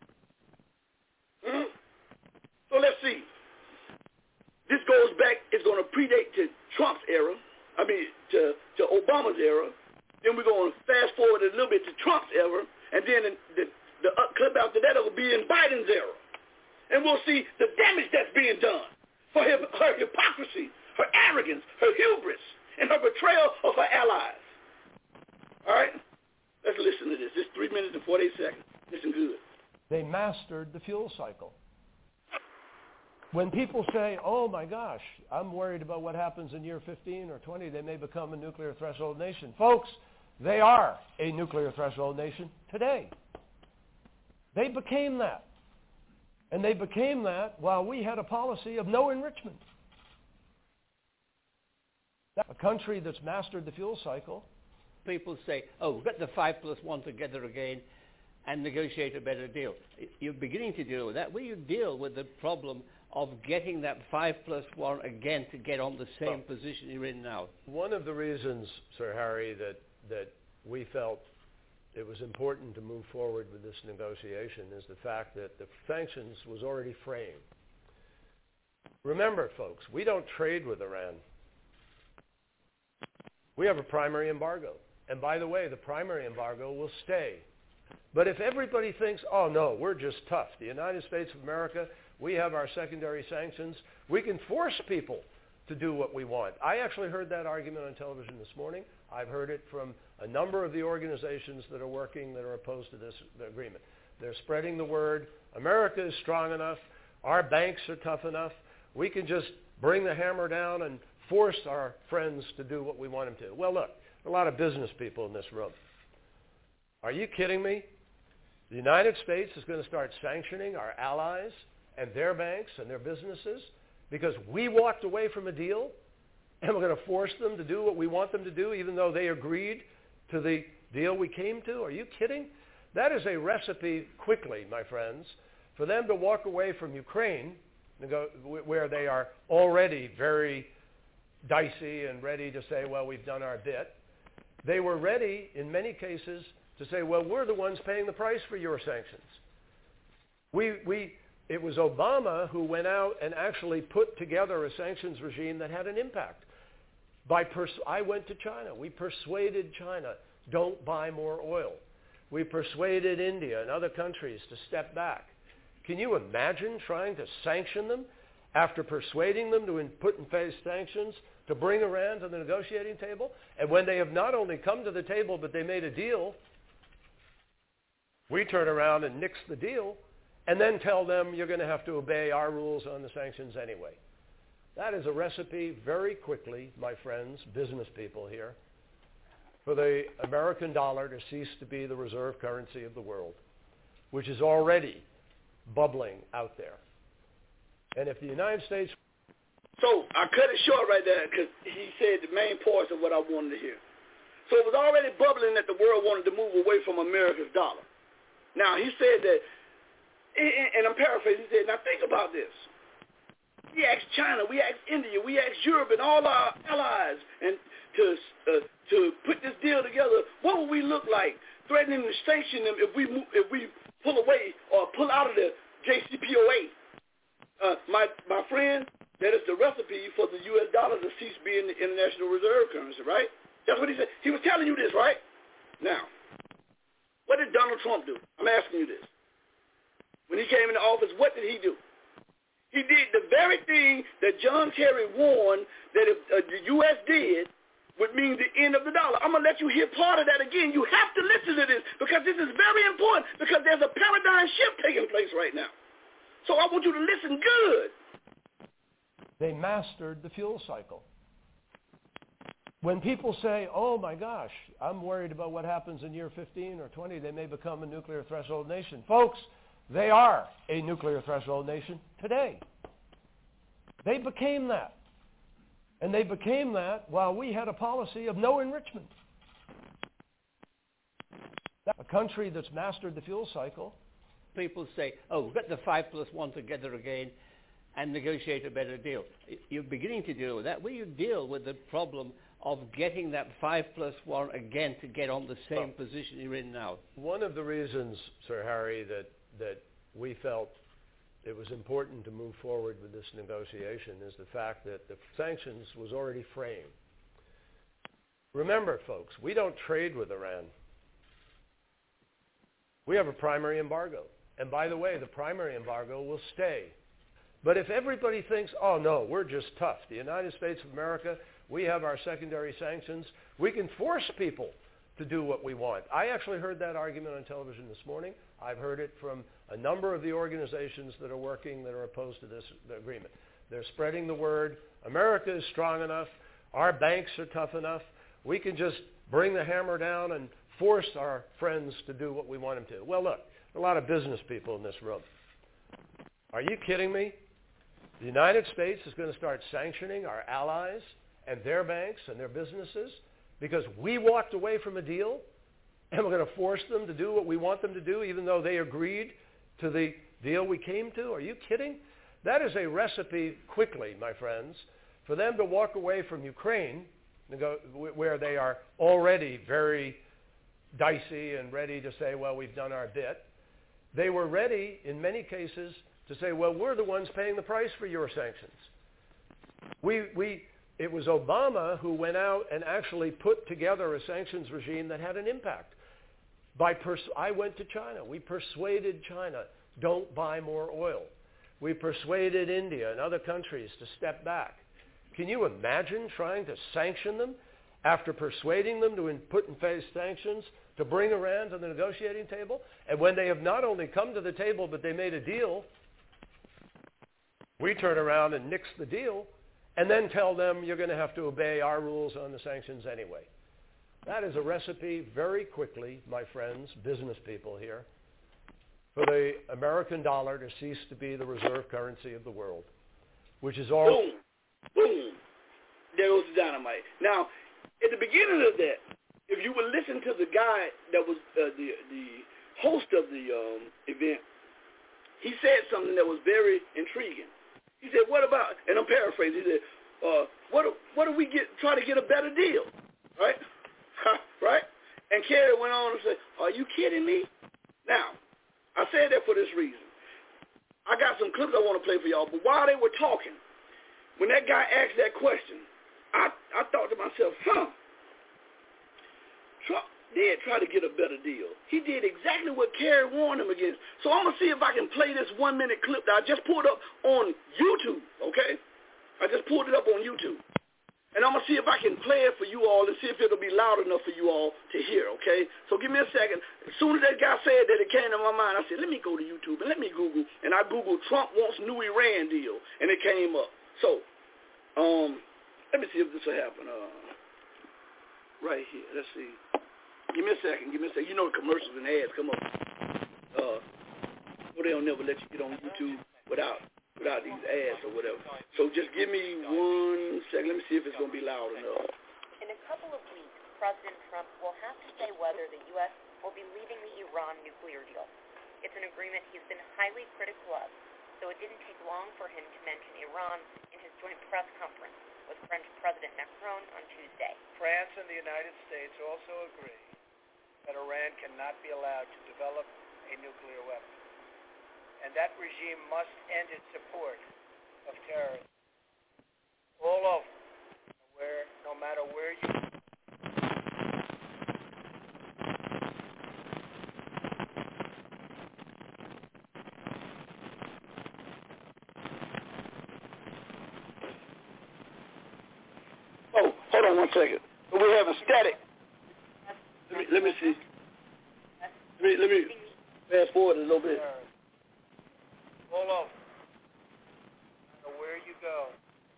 So let's see. This goes back, it's going to predate to Trump's era, to Obama's era. Then we're going to fast forward a little bit to Trump's era, and then the clip after that will be in Biden's era. And we'll see the damage that's being done for her hypocrisy, her arrogance, her hubris, and her betrayal of her allies. All right? Let's listen to this. It's 3 minutes and 48 seconds. Listen good. They mastered the fuel cycle. When people say, oh my gosh, I'm worried about what happens in year 15 or 20, they may become a nuclear threshold nation. Folks, they are a nuclear threshold nation today. They became that. And they became that while we had a policy of no enrichment. A country that's mastered the fuel cycle. People say, oh, we've got the 5+1 together again and negotiate a better deal. You're beginning to deal with that. Will you deal with the problem of getting that 5+1 again to get on the same position you're in now? One of the reasons, Sir Harry, that we felt it was important to move forward with this negotiation is the fact that the sanctions was already framed. Remember, folks, we don't trade with Iran. We have a primary embargo. And by the way, the primary embargo will stay. But if everybody thinks, oh no, we're just tough, the United States of America, we have our secondary sanctions, we can force people to do what we want. I actually heard that argument on television this morning. I've heard it from a number of the organizations that are working that are opposed to this agreement. They're spreading the word, America is strong enough, our banks are tough enough, we can just bring the hammer down and force our friends to do what we want them to. Well, look, there are a lot of business people in this room. Are you kidding me? The United States is going to start sanctioning our allies and their banks and their businesses because we walked away from a deal, and we're going to force them to do what we want them to do even though they agreed to the deal we came to? Are you kidding? That is a recipe quickly, my friends, for them to walk away from Ukraine, where they are already very dicey and ready to say, well, we've done our bit. They were ready, in many cases, to say, well, we're the ones paying the price for your sanctions. It was Obama who went out and actually put together a sanctions regime that had an impact. I went to China. We persuaded China, don't buy more oil. We persuaded India and other countries to step back. Can you imagine trying to sanction them after persuading them to put in place sanctions to bring Iran to the negotiating table? And when they have not only come to the table, but they made a deal, we turn around and nix the deal and then tell them you're going to have to obey our rules on the sanctions anyway. That is a recipe very quickly, my friends, business people here, for the American dollar to cease to be the reserve currency of the world, which is already bubbling out there. And if the United States... So I cut it short right there because he said the main parts of what I wanted to hear. So it was already bubbling that the world wanted to move away from America's dollar. Now, he said that, and I'm paraphrasing, he said, now think about this. We asked China, we asked India, we asked Europe and all our allies and to put this deal together. What would we look like threatening to sanction them if we pull away or pull out of the JCPOA? My friend, that it's the recipe for the U.S. dollar to cease being the international reserve currency, right? That's what he said. He was telling you this, right? Now, what did Donald Trump do? I'm asking you this. When he came into office, what did he do? He did the very thing that John Kerry warned that if the U.S. did would mean the end of the dollar. I'm going to let you hear part of that again. You have to listen to this because this is very important because there's a paradigm shift taking place right now. So I want you to listen good. They mastered the fuel cycle. When people say, oh my gosh, I'm worried about what happens in year 15 or 20, they may become a nuclear threshold nation. Folks, they are a nuclear threshold nation today. They became that. And they became that while we had a policy of no enrichment. A country that's mastered the fuel cycle. People say, oh, get the 5+1 together again and negotiate a better deal. You're beginning to deal with that. Will you deal with the problem of getting that 5+1 again to get on the same position you're in now? One of the reasons, Sir Harry, that we felt it was important to move forward with this negotiation is the fact that the sanctions was already framed. Remember, folks, we don't trade with Iran. We have a primary embargo. And by the way, the primary embargo will stay. But if everybody thinks, oh no, we're just tough, the United States of America, we have our secondary sanctions, we can force people to do what we want. I actually heard that argument on television this morning. I've heard it from a number of the organizations that are working that are opposed to this agreement. They're spreading the word. America is strong enough. Our banks are tough enough. We can just bring the hammer down and force our friends to do what we want them to. Well, look, there are a lot of business people in this room. Are you kidding me? The United States is going to start sanctioning our allies and their banks and their businesses because we walked away from a deal and we're going to force them to do what we want them to do even though they agreed to the deal we came to? Are you kidding? That is a recipe quickly, my friends, for them to walk away from Ukraine, where they are already very dicey and ready to say, well, we've done our bit. They were ready, in many cases, to say, well, we're the ones paying the price for your sanctions. It was Obama who went out and actually put together a sanctions regime that had an impact. I went to China. We persuaded China, don't buy more oil. We persuaded India and other countries to step back. Can you imagine trying to sanction them after persuading them to put in place sanctions to bring Iran to the negotiating table? And when they have not only come to the table, but they made a deal, we turn around and nix the deal and then tell them you're going to have to obey our rules on the sanctions anyway. That is a recipe very quickly, my friends, business people here, for the American dollar to cease to be the reserve currency of the world, which is all... Boom. Boom. There goes the dynamite. Now, at the beginning of that, if you would listen to the guy that was the host of the event, he said something that was very intriguing. He said, what about, and I'm paraphrasing, he said, what do we try to get a better deal, right? Right? And Kerry went on and said, are you kidding me? Now, I said that for this reason. I got some clips I want to play for y'all, but while they were talking, when that guy asked that question, I thought to myself, Trump did try to get a better deal. He did exactly what Kerry warned him against. So I'm going to see if I can play this 1-minute clip that I just pulled up on YouTube, okay? I just pulled it up on YouTube. And I'm going to see if I can play it for you all and see if it'll be loud enough for you all to hear, okay? So give me a second. As soon as that guy said that, it came to my mind. I said, let me go to YouTube and let me Google. And I Googled Trump wants new Iran deal, and it came up. So let me see if this will happen. Right here. Let's see. Give me a second. You know the commercials and ads come up. Well, they'll never let you get on YouTube without these ads or whatever. So just give me 1 second. Let me see if it's going to be loud enough. In a couple of weeks, President Trump will have to say whether the U.S. will be leaving the Iran nuclear deal. It's an agreement he's been highly critical of, so it didn't take long for him to mention Iran in his joint press conference with French President Macron on Tuesday. France and the United States also agree that Iran cannot be allowed to develop a nuclear weapon, and that regime must end its support of terrorism. on one second. We're having static. Let me see. Let me fast forward a little bit. Hold on. No matter where you go.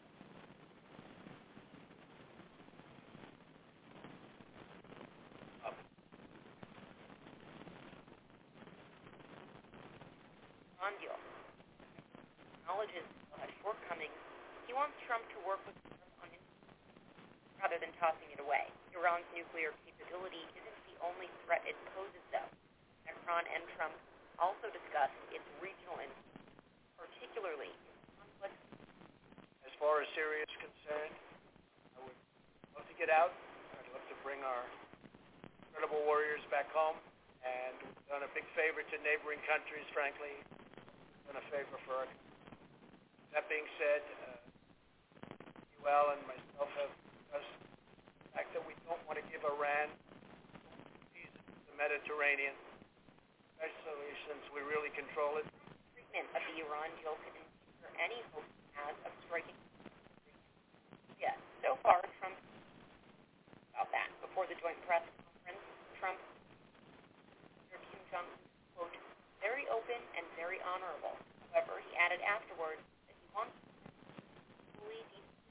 Deal acknowledges shortcomings. He wants Trump to work with Iran rather than tossing it away. Iran's nuclear capability isn't the only threat it poses, though. Macron and Trump also discussed its regional influence, particularly in conflict. As far as Syria is concerned, I would love to get out. I'd love to bring our incredible warriors back home. And we've done a big favor to neighboring countries, frankly. We've done a favor for our country. That being said, UL and myself have discussed the fact that we don't want to give Iran visas to the Mediterranean, especially since we really control it. Treatment of the Iran deal could ensure any hope has of striking. Yes, so far, Trump about that. Before the joint press conference, Trump Kim Jong-un, quote, very open and very honorable. However, he added afterwards that he wants to fully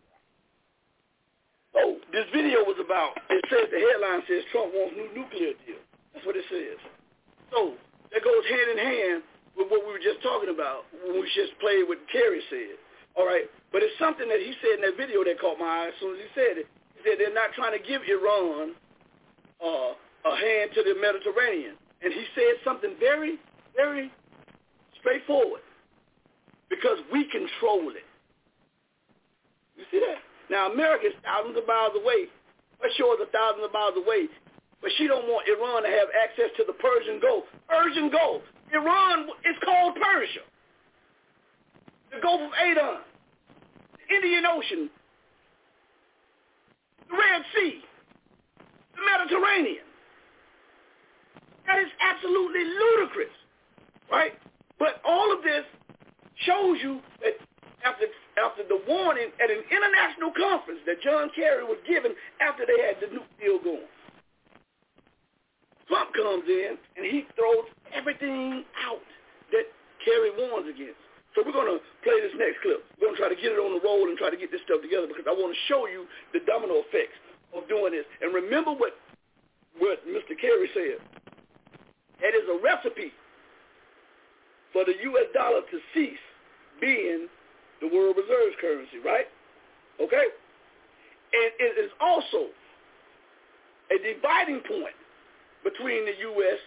Oh, this video was about, it says, the headline says Trump wants new nuclear deal. That's what it says. So, that goes hand in hand with what we were just talking about when we just played what Kerry said. All right? But it's something that he said in that video that caught my eye as soon as he said it. He said they're not trying to give Iran a hand to the Mediterranean. And he said something very, very straightforward. Because we control it. You see that? Now, America is thousands of miles away. Her shores are thousands of miles away. But she don't want Iran to have access to the Persian Gulf. Persian Gulf. Iran is called Persia. The Gulf of Aden. The Indian Ocean. The Red Sea. The Mediterranean. That is absolutely ludicrous. Right? But all of this shows you that after the warning at an international conference that John Kerry was given after they had the nuke deal going, Trump comes in and he throws everything out that Kerry warns against. So we're going to play this next clip. We're going to try to get it on the roll and try to get this stuff together because I want to show you the domino effects of doing this. And remember what Mr. Kerry said. That is a recipe for the U.S. dollar to cease being the world reserves currency, right? Okay? And it is also a dividing point between the U.S.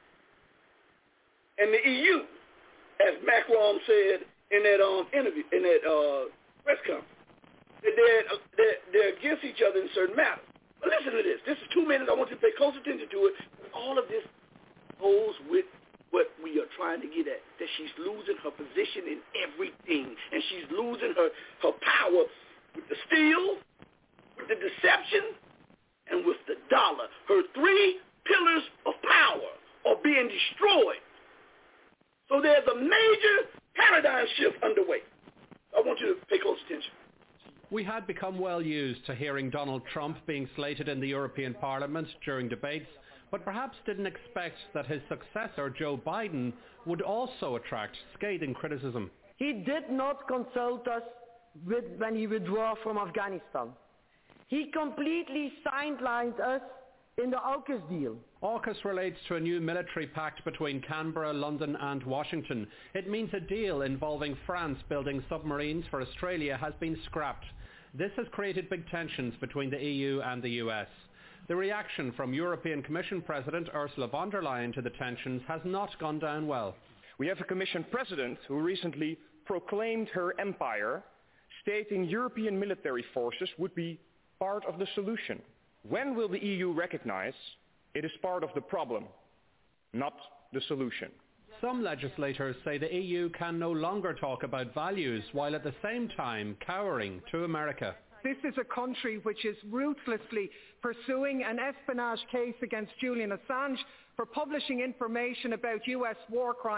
and the EU, as Macron said in that interview, in that press conference. They're against each other in certain matters. But listen to this. This is 2 minutes. I want you to pay close attention to it. All of this goes with what we are trying to get at, that she's losing her position in everything, and she's losing her power with the steal, with the deception, and with the dollar. Her 3 pillars of power are being destroyed. So there's a major paradigm shift underway. I want you to pay close attention. We had become well used to hearing Donald Trump being slated in the European Parliament during debates, but perhaps didn't expect that his successor, Joe Biden, would also attract scathing criticism. He did not consult us when he withdrew from Afghanistan. He completely sidelined us in the AUKUS deal. AUKUS relates to a new military pact between Canberra, London and Washington. It means a deal involving France building submarines for Australia has been scrapped. This has created big tensions between the EU and the US. The reaction from European Commission President Ursula von der Leyen to the tensions has not gone down well. We have a Commission President who recently proclaimed her empire, stating European military forces would be part of the solution. When will the EU recognize it is part of the problem, not the solution? Some legislators say the EU can no longer talk about values while at the same time cowering to America. This is a country which is ruthlessly pursuing an espionage case against Julian Assange for publishing information about US war crimes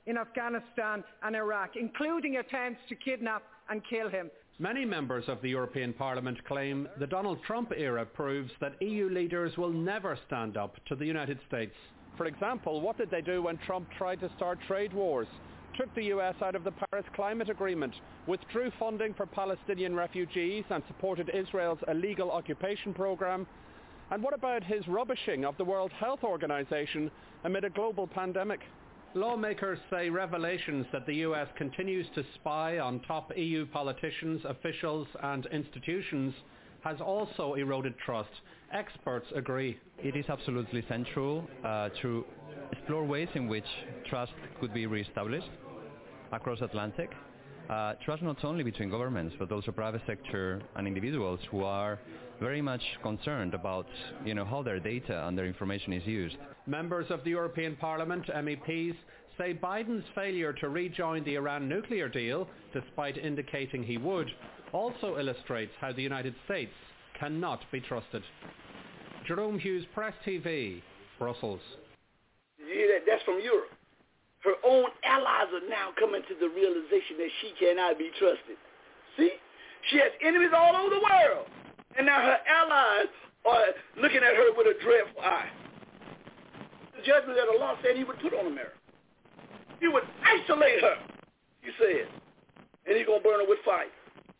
in Afghanistan and Iraq, including attempts to kidnap and kill him. Many members of the European Parliament claim the Donald Trump era proves that EU leaders will never stand up to the United States. For example, what did they do when Trump tried to start trade wars? Took the US out of the Paris Climate Agreement, withdrew funding for Palestinian refugees and supported Israel's illegal occupation program. And what about his rubbishing of the World Health Organization amid a global pandemic? Lawmakers say revelations that the US continues to spy on top EU politicians, officials and institutions has also eroded trust. Experts agree. It is absolutely central to explore ways in which trust could be reestablished across Atlantic. Trust not only between governments but also private sector and individuals who are very much concerned about how their data and their information is used. Members of the European Parliament, MEPs, say Biden's failure to rejoin the Iran nuclear deal, despite indicating he would, also illustrates how the United States cannot be trusted. Jerome Hughes, Press TV, Brussels. You hear that? That's from Europe. Her own allies are now coming to the realization that she cannot be trusted. See? She has enemies all over the world. And now her allies are looking at her with a dreadful eye. The judgment that Allah said he would put on America. He would isolate her, he said. And he's going to burn her with fire.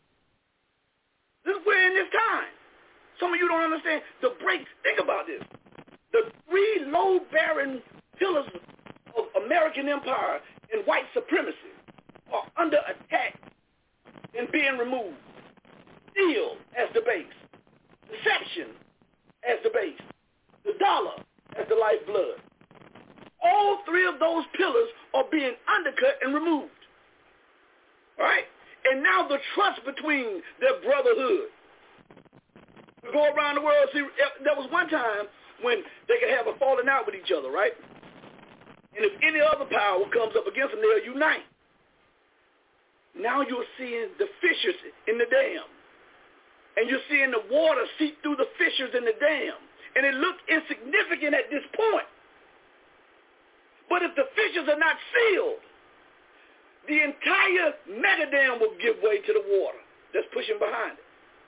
We're in this time. Some of you don't understand the break. Think about this. The three load-bearing pillars of American empire and white supremacy are under attack and being removed. Steel as the base. Deception as the base. The dollar as the lifeblood. All three of those pillars are being undercut and removed. All right? And now the trust between their brotherhood. We go around the world, see, there was one time when they could have a falling out with each other, right? And if any other power comes up against them, they'll unite. Now you're seeing the fissures in the dam. And you're seeing the water seep through the fissures in the dam. And it looks insignificant at this point. But if the fissures are not sealed, the entire mega dam will give way to the water that's pushing behind it.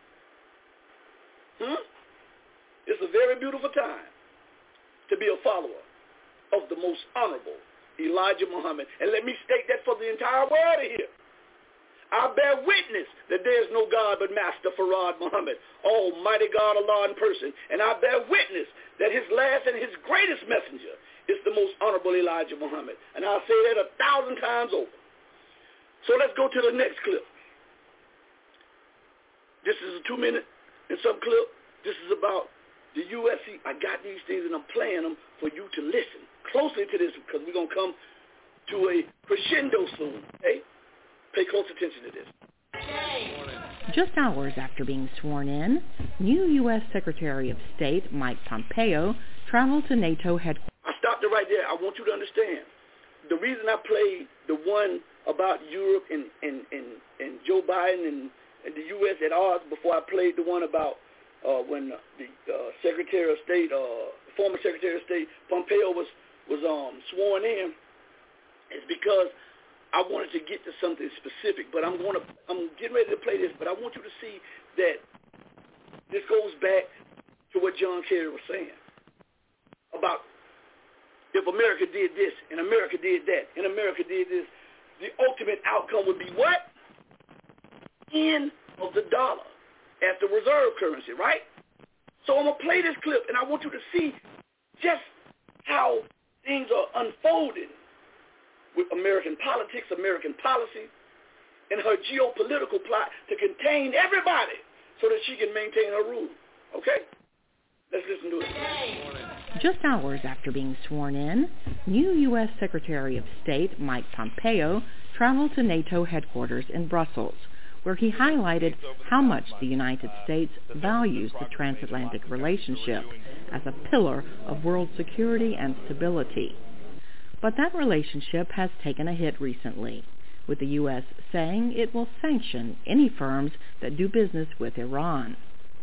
It's a very beautiful time to be a follower of the most honorable Elijah Muhammad. And let me state that for the entire world to hear. I bear witness that there is no God but Master Farad Muhammad, Almighty God Allah in person. And I bear witness that his last and his greatest messenger is the most honorable Elijah Muhammad. And I'll say that 1,000 times over. So let's go to the next clip. This is a 2-minute and some clip. This is about the USC. I got these things and I'm playing them for you to listen closely to this because we're going to come to a crescendo soon. Okay? Pay close attention to this. Just hours after being sworn in, new U.S. Secretary of State Mike Pompeo traveled to NATO headquarters. I stopped it right there. I want you to understand. The reason I played the one about Europe and Joe Biden and the U.S. at odds before I played the one about when the Secretary of State, former Secretary of State Pompeo was sworn in, is because I wanted to get to something specific. But I'm getting ready to play this, but I want you to see that this goes back to what John Kerry was saying about if America did this and America did that and America did this, the ultimate outcome would be what? End of the dollar as the reserve currency, right? So I'm going to play this clip, and I want you to see just how things are unfolding with American politics, American policy, and her geopolitical plot to contain everybody so that she can maintain her rule. Okay? Let's listen to it. Just hours after being sworn in, new U.S. Secretary of State Mike Pompeo traveled to NATO headquarters in Brussels, where he highlighted how much the United States values the transatlantic relationship as a pillar of world security and stability. But that relationship has taken a hit recently, with the U.S. saying it will sanction any firms that do business with Iran.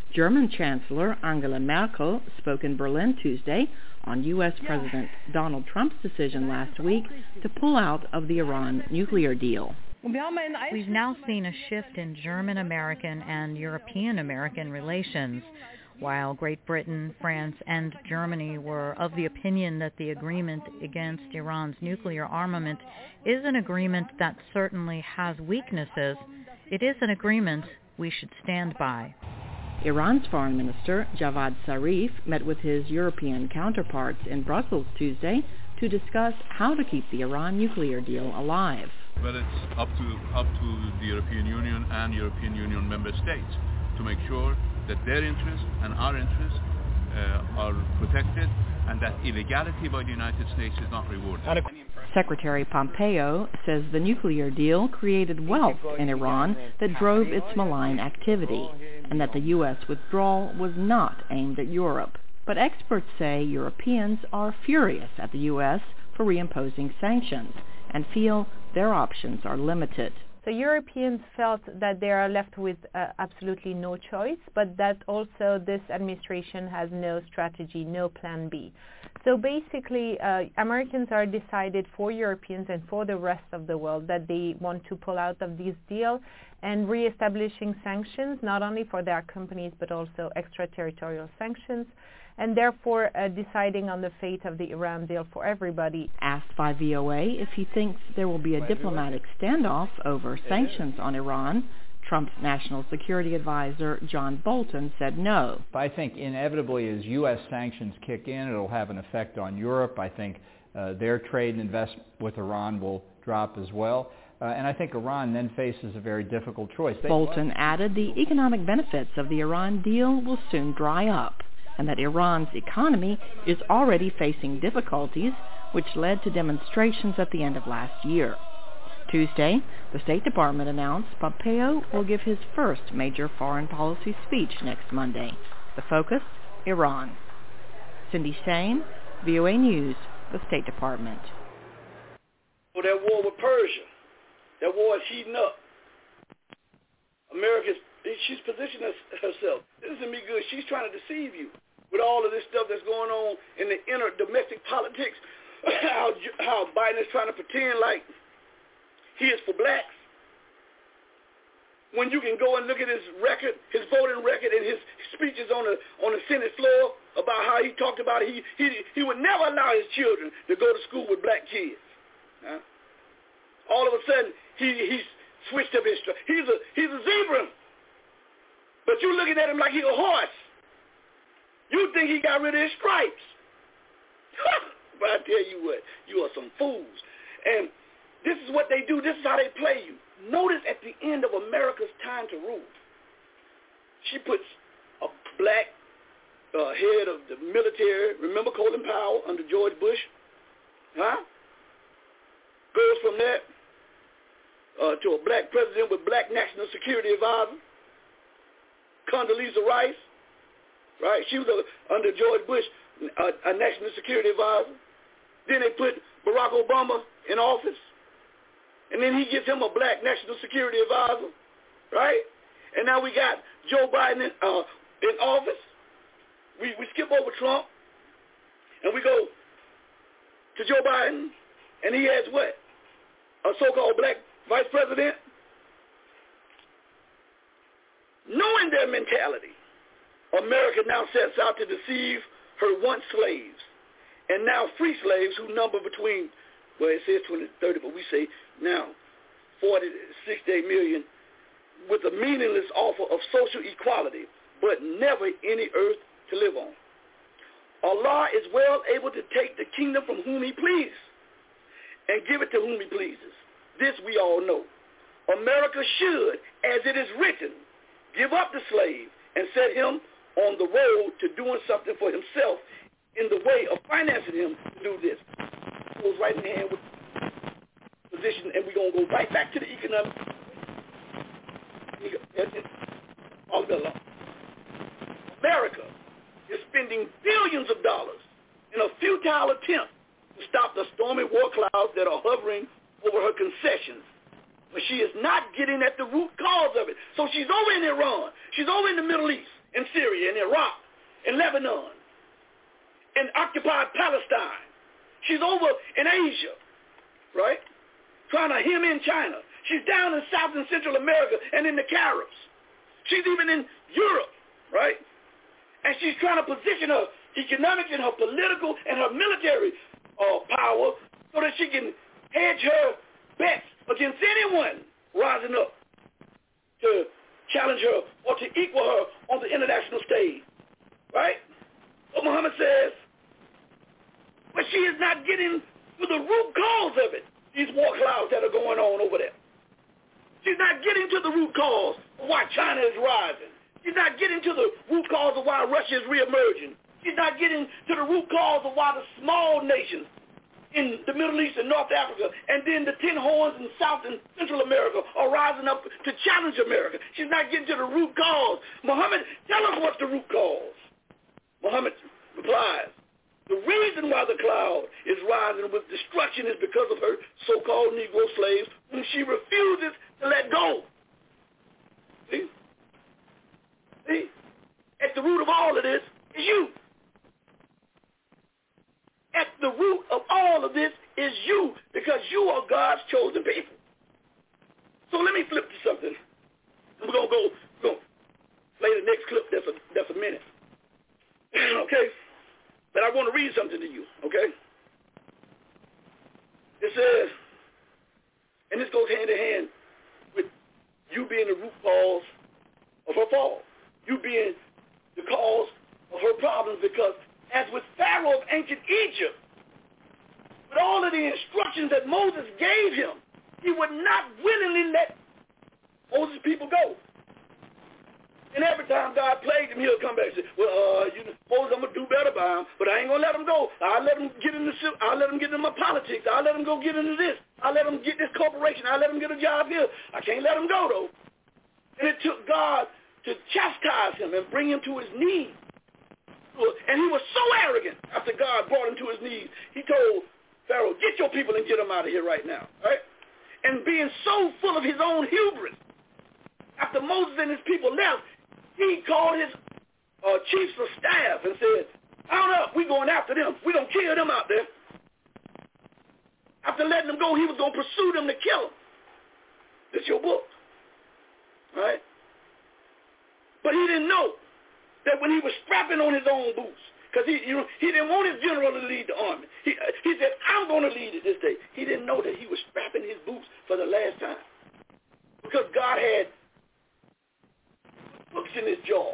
German Chancellor Angela Merkel spoke in Berlin Tuesday on U.S. President Donald Trump's decision last week to pull out of the Iran nuclear deal. We've now seen a shift in German-American and European-American relations. While Great Britain, France, and Germany were of the opinion that the agreement against Iran's nuclear armament is an agreement that certainly has weaknesses, it is an agreement we should stand by. Iran's Foreign Minister Javad Zarif met with his European counterparts in Brussels Tuesday to discuss how to keep the Iran nuclear deal alive. Well, it's up to the European Union and European Union member states to make sure that their interests and our interests are protected and that illegality by the United States is not rewarded. Secretary Pompeo says the nuclear deal created wealth in Iran that drove its malign activity, and that the U.S. withdrawal was not aimed at Europe. But experts say Europeans are furious at the U.S. for reimposing sanctions and feel their options are limited. So Europeans felt that they are left with absolutely no choice, but that also this administration has no strategy, no plan B. So basically, Americans are decided for Europeans and for the rest of the world that they want to pull out of this deal and reestablishing sanctions, not only for their companies, but also extraterritorial sanctions, and therefore deciding on the fate of the Iran deal for everybody. Asked by VOA if he thinks there will be a diplomatic standoff over sanctions on Iran, Trump's national security advisor John Bolton said no. I think inevitably as U.S. sanctions kick in, it'll have an effect on Europe. I think their trade and investment with Iran will drop as well. And I think Iran then faces a very difficult choice. Bolton added the economic benefits of the Iran deal will soon dry up, and that Iran's economy is already facing difficulties, which led to demonstrations at the end of last year. Tuesday, the State Department announced Pompeo will give his first major foreign policy speech next Monday. The focus, Iran. Cindy Shane, VOA News, the State Department. Well, that war with Persia, that war is heating up. She's positioned herself. This isn't me good. She's trying to deceive you with all of this stuff that's going on in the inner domestic politics. How Biden is trying to pretend like he is for blacks, when you can go and look at his record, his voting record, and his speeches on the Senate floor about how he talked about it. He would never allow his children to go to school with black kids. All of a sudden, he's switched up his strategy. He's a zebra, but you looking at him like he's a horse. You think he got rid of his stripes. But I tell you what, you are some fools. And this is what they do. This is how they play you. Notice at the end of America's time to rule, she puts a black head of the military. Remember Colin Powell under George Bush? Goes from that to a black president with black national security advisor, Condoleezza Rice. Right? She was under George Bush, a national security advisor. Then they put Barack Obama in office. And then he gives him a black national security advisor, right? And now we got Joe Biden in office. We skip over Trump, and we go to Joe Biden, and he has what? A so-called black vice president? Knowing their mentality, America now sets out to deceive her once slaves, and now free slaves who number between, well, it says 20 to 30, but we say now 40 to 68 million, with a meaningless offer of social equality, but never any earth to live on. Allah is well able to take the kingdom from whom he pleases and give it to whom he pleases. This we all know. America should, as it is written, give up the slave and set him on the road to doing something for himself in the way of financing him to do this. It goes right in hand with position, and we're going to go right back to the economic. All the law. America is spending billions of dollars in a futile attempt to stop the stormy war clouds that are hovering over her concessions. But she is not getting at the root cause of it. So she's over in Iran. She's over in the Middle East. in Syria, in Iraq, in Lebanon, in occupied Palestine. She's over in Asia, right, trying to hem in China. She's down in South and Central America and in the Caribs. She's even in Europe, right? And she's trying to position her economic and her political and her military power so that she can hedge her bets against anyone rising up to challenge her or to equal her on the international stage, right? But Muhammad says, but she is not getting to the root cause of it, these war clouds that are going on over there. She's not getting to the root cause of why China is rising. She's not getting to the root cause of why Russia is reemerging. She's not getting to the root cause of why the small nations in the Middle East and North Africa and then the Tin Horns in South and Central America are rising up to challenge America. She's not getting to the root cause. Muhammad, tell us what's the root cause. Muhammad replies, the reason why the cloud is rising with destruction is because of her so-called Negro slaves whom she refuses to let go. See? See? At the root of all of this is you. At the root of all of this is you, because you are God's chosen people. So let me flip to something. We're going to go play the next clip that's a minute. Okay? But I want to read something to you, okay? It says, and this goes hand in hand with you being the root cause of her fall, you being the cause of her problems, because as with Pharaoh of ancient Egypt, with all of the instructions that Moses gave him, he would not willingly let Moses' people go. And every time God plagued him, he'll come back and say, well, Moses, I'm going to do better by him, but I ain't going to let him go. I'll let him get into my politics. I'll let him go get into this. I'll let him get this corporation. I'll let him get a job here. I can't let him go, though. And it took God to chastise him and bring him to his knees. And he was so arrogant after God brought him to his knees. He told Pharaoh, get your people and get them out of here right now. Right? And being so full of his own hubris, after Moses and his people left, he called his chiefs of staff and said, mount up, we're going after them. We're going to kill them out there. After letting them go, he was going to pursue them to kill them. This is your book. Right? But he didn't know that when he was strapping on his own boots, because he didn't want his general to lead the army. He said, I'm going to lead it this day. He didn't know that he was strapping his boots for the last time. Because God had hooks in his jaw,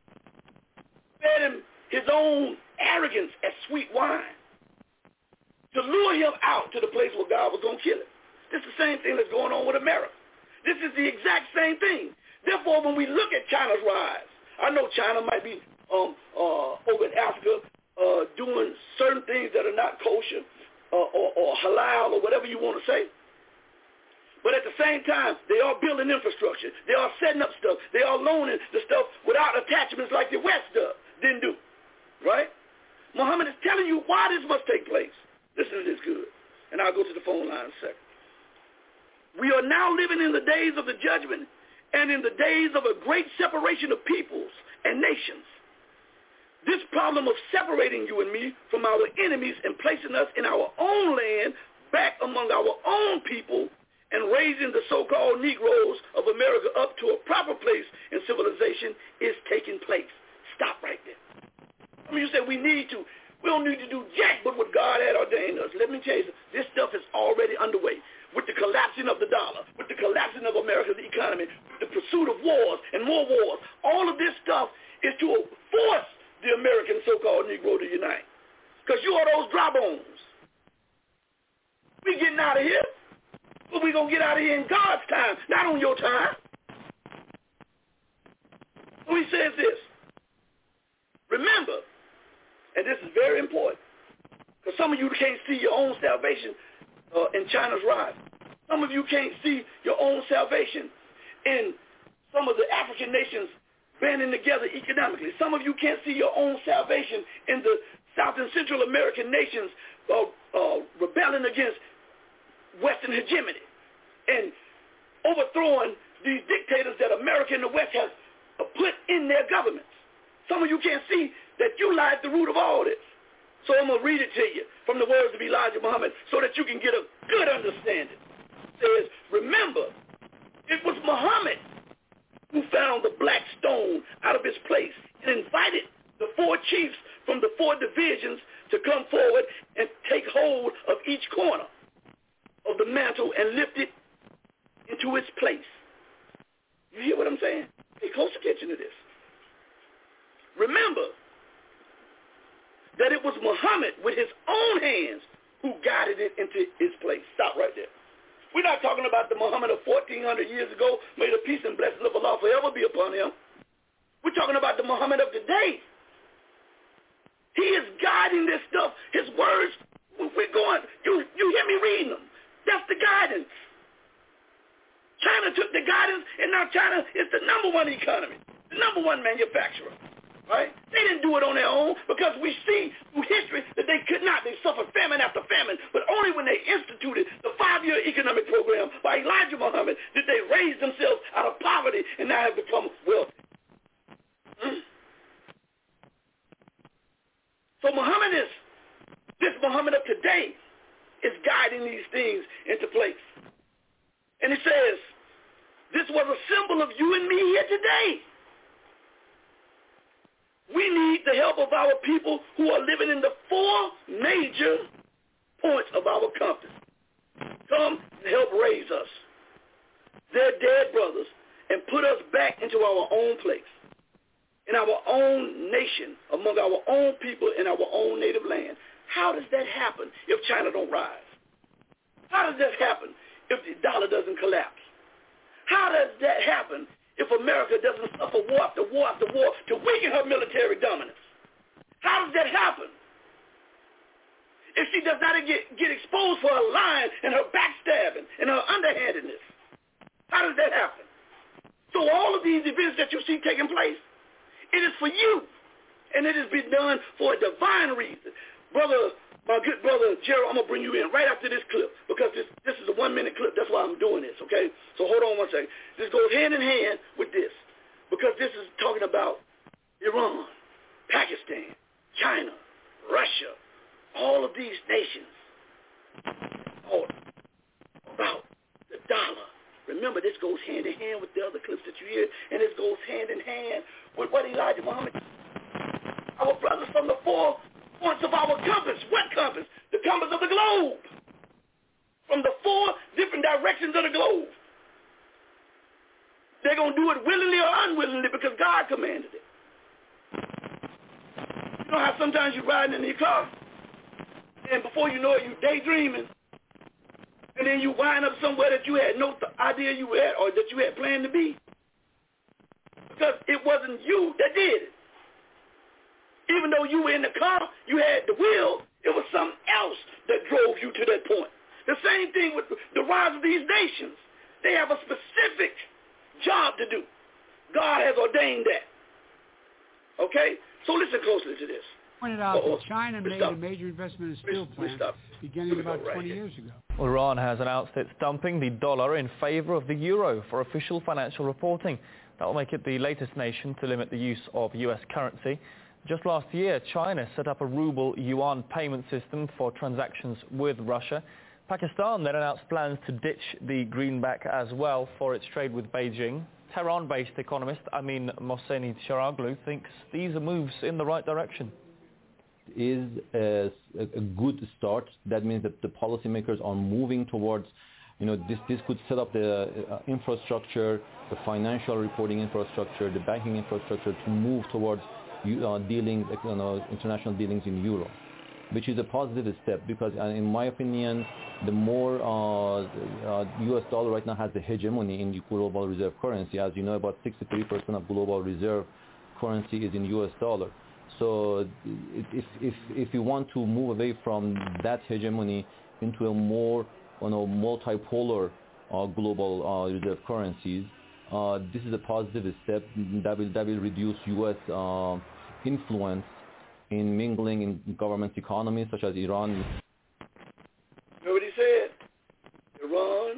fed him his own arrogance as sweet wine to lure him out to the place where God was going to kill him. This is the same thing that's going on with America. This is the exact same thing. Therefore, when we look at China's rise, I know China might be over in Africa doing certain things that are not kosher or halal or whatever you want to say. But at the same time, they are building infrastructure. They are setting up stuff. They are loaning the stuff without attachments like the West didn't do. Right? Muhammad is telling you why this must take place. Listen to this good. And I'll go to the phone line in a second. We are now living in the days of the judgment and in the days of a great separation of peoples and nations. This problem of separating you and me from our enemies and placing us in our own land back among our own people and raising the so-called Negroes of America up to a proper place in civilization is taking place. Stop right there. I mean, you say we don't need to do jack but what God had ordained us. Let me tell you, this stuff is already underway. With the collapsing of the dollar, with the collapsing of America's economy, with the pursuit of wars and more wars, all of this stuff is to force the American so-called Negro to unite. Because you are those dry bones. We getting out of here, but we're going to get out of here in God's time, not on your time. So he says this. Remember, and this is very important, because some of you can't see your own salvation in China's rise. Some of you can't see your own salvation in some of the African nations banding together economically. Some of you can't see your own salvation in the South and Central American nations rebelling against Western hegemony and overthrowing these dictators that America and the West has put in their governments. Some of you can't see that you lie at the root of all this. So I'm going to read it to you from the words of Elijah Muhammad so that you can get a good understanding. It says, remember, it was Muhammad who found the black stone out of its place and invited the 4 chiefs from the 4 divisions to come forward and take hold of each corner of the mantle and lift it into its place. You hear what I'm saying? Pay close attention to this. Remember that it was Muhammad with his own hands who guided it into its place. Stop right there. We're not talking about the Muhammad of 1,400 years ago, may the peace and blessings of Allah forever be upon him. We're talking about the Muhammad of today. He is guiding this stuff. His words, we're going, you hear me reading them. That's the guidance. China took the guidance, and now China is the number 1 economy, the number 1 manufacturer. Right? They didn't do it on their own because we see through history that they could not. They suffered famine after famine, but only when they instituted the 5-year economic program by Elijah Muhammad did they raise themselves out of poverty and now have become wealthy. So this Muhammad of today is guiding these things into place. And he says, this was a symbol of you and me here today. We need the help of our people who are living in the 4 major points of our compass. Come and help raise us, their dead brothers, and put us back into our own place, in our own nation, among our own people in our own native land. How does that happen if China don't rise? How does that happen if the dollar doesn't collapse? How does that happen if America doesn't suffer war after war after war to weaken her military dominance? How does that happen? If she does not get exposed for her lying and her backstabbing and her underhandedness, how does that happen? So all of these events that you see taking place, it is for you, and it has been done for a divine reason. My good brother Gerald, I'm going to bring you in right after this clip because this is a 1-minute clip. That's why I'm doing this, okay? So hold on one second. This goes hand in hand with this because this is talking about Iran, Pakistan, China, Russia, all of these nations. All about the dollar. Remember, this goes hand in hand with the other clips that you hear, and this goes hand in hand with what Elijah Muhammad, our brothers from the 4 points of our compass. What compass? The compass of the globe. From the 4 different directions of the globe. They're going to do it willingly or unwillingly because God commanded it. You know how sometimes you're riding in your car, and before you know it, you're daydreaming, and then you wind up somewhere that you had no idea you were at or that you had planned to be. Because it wasn't you that did it. Even though you were in the car, you had the wheel, it was something else that drove you to that point. The same thing with the rise of these nations. They have a specific job to do. God has ordained that. Okay? So listen closely to this. Pointed out that China made a major investment in steel plants beginning about 20 years ago. Iran has announced it's dumping the dollar in favor of the euro for official financial reporting. That will make it the latest nation to limit the use of U.S. currency. Just last year, China set up a ruble-yuan payment system for transactions with Russia. Pakistan then announced plans to ditch the greenback as well for its trade with Beijing. Tehran-based economist Amin Mohseni Sharaglu thinks these are moves in the right direction. Is a good start. That means that the policymakers are moving towards, this could set up the infrastructure, the financial reporting infrastructure, the banking infrastructure to move towards dealings, international dealings in euro, which is a positive step because, in my opinion, the more U.S. dollar right now has the hegemony in the global reserve currency. As you know, about 63% of global reserve currency is in U.S. dollar. So if you want to move away from that hegemony into a more multipolar global reserve currencies, this is a positive step that will reduce U.S. influence in mingling in government economies such as Iran. You know what he said? Iran,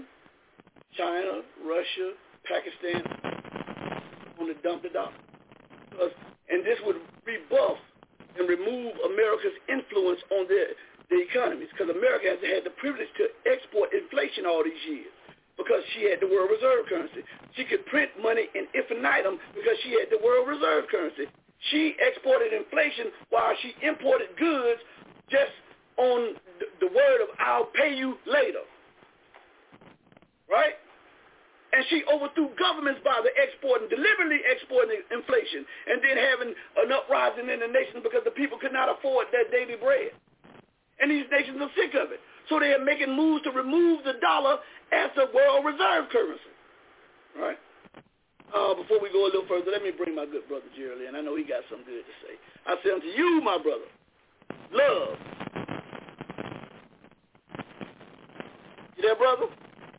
China, Russia, Pakistan want to dump the dollar. Because And this would rebuff and remove America's influence on the economies, because America has had the privilege to export inflation all these years because she had the world reserve currency. She could print money in infinitum because she had the world reserve currency. She exported inflation while she imported goods just on the word of "I'll pay you later." Right? And she overthrew governments by deliberately exporting inflation, and then having an uprising in the nation because the people could not afford their daily bread. And these nations are sick of it. So they are making moves to remove the dollar as the world reserve currency. Right? Before we go a little further, let me bring my good brother Jerry in. I know he got something good to say. I say unto you, my brother, love. You there, brother?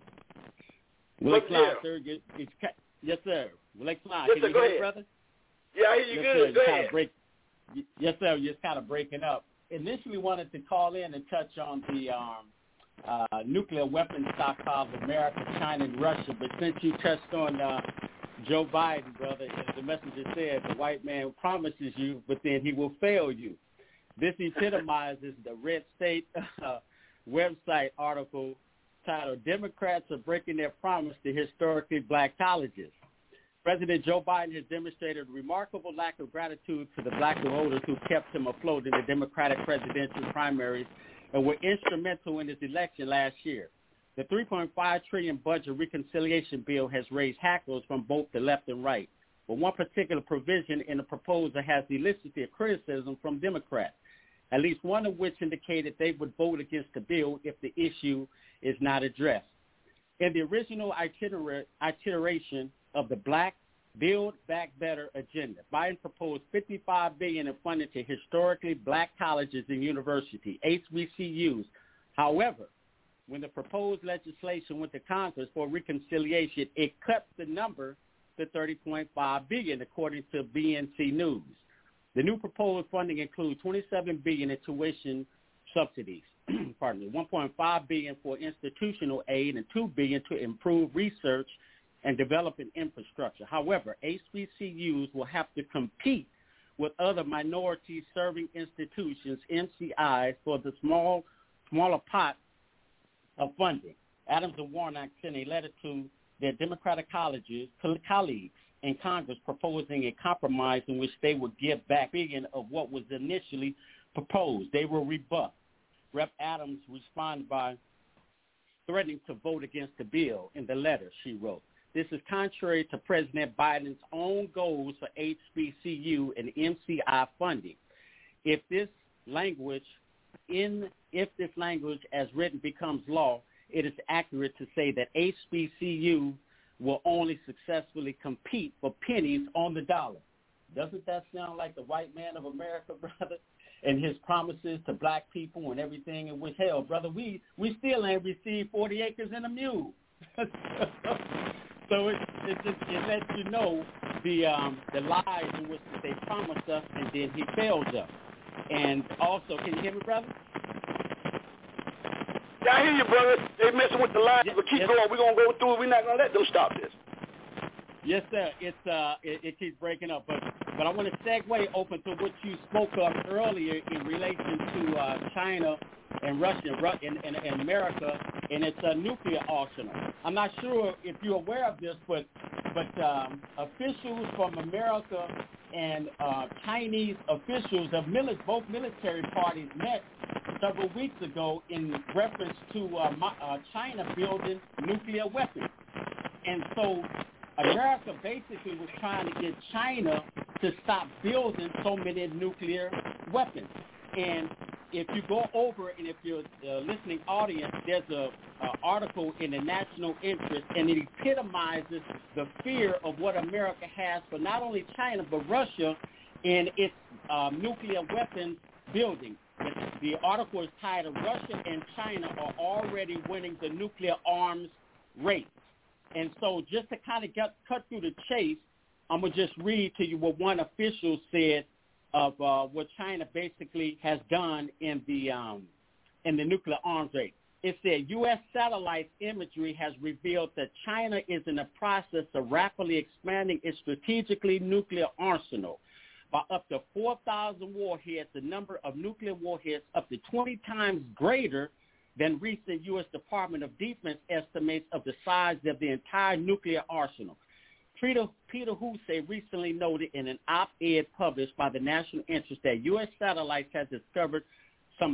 Willie Klein, sir. Yes, sir. Willie Klein. Yes, sir. Can you Go hear ahead. me, brother? Yeah, I hear you good. Go ahead. Yes, sir. You're just kind of breaking up. Initially wanted to call in and touch on the nuclear weapons stockpiles of America, China, and Russia. But since you touched on Joe Biden, brother, as the messenger said, the white man promises you, but then he will fail you. This epitomizes the Red State website article titled, "Democrats Are Breaking Their Promise to Historically Black Colleges." President Joe Biden has demonstrated a remarkable lack of gratitude to the black voters who kept him afloat in the Democratic presidential primaries and were instrumental in his election last year. The $3.5 trillion budget reconciliation bill has raised hackles from both the left and right, but one particular provision in the proposal has elicited criticism from Democrats, at least one of which indicated they would vote against the bill if the issue is not addressed. In the original iteration of the Black Build Back Better agenda, Biden proposed $55 billion in funding to historically black colleges and universities, HBCUs. However, when the proposed legislation went to Congress for reconciliation, it cut the number to $30.5 billion, according to BNC News. The new proposed funding includes $27 billion in tuition subsidies, $1.5 billion for institutional aid, and $2 billion to improve research and development infrastructure. However, HBCUs will have to compete with other minority-serving institutions, MCIs, for the smaller pot of funding. Adams and Warnock sent a letter to their Democratic colleagues in Congress proposing a compromise in which they would give back $1 billion of what was initially proposed. They were rebuffed. Rep. Adams responded by threatening to vote against the bill in the letter, she wrote. This is contrary to President Biden's own goals for HBCU and MCI funding. If this language as written becomes law, it is accurate to say that HBCU will only successfully compete for pennies on the dollar. Doesn't that sound like the white man of America, brother? And his promises to black people and everything, in which, hell, brother, we still ain't received 40 acres and a mule. So it lets you know the lies in which they promised us, and then he fails us. And also, can you hear me, brother? Yeah, I hear you, brother. They messing with the lies, but keep going. We're gonna go through it. We're not gonna let them stop this. Yes, sir. It keeps breaking up, but I want to segue open to what you spoke of earlier in relation to China and Russia and America and its nuclear arsenal. I'm not sure if you're aware of this, but officials from America and Chinese officials of both military parties met several weeks ago in reference to China building nuclear weapons. And so America basically was trying to get China to stop building so many nuclear weapons. And if you go over, and if you're the listening audience, there's an article in the National Interest, and it epitomizes the fear of what America has for not only China but Russia in its nuclear weapons building. The article is titled, "Russia and China are already winning the nuclear arms race." And so just to kind of cut through the chase, I'm going to just read to you what one official said of what China basically has done in the nuclear arms race. It said, U.S. satellite imagery has revealed that China is in the process of rapidly expanding its strategically nuclear arsenal. by up to 4,000 warheads, the number of nuclear warheads up to 20 times greater than recent U.S. Department of Defense estimates of the size of the entire nuclear arsenal. Peter Huse recently noted in an op-ed published by the National Interest that U.S. satellites have discovered some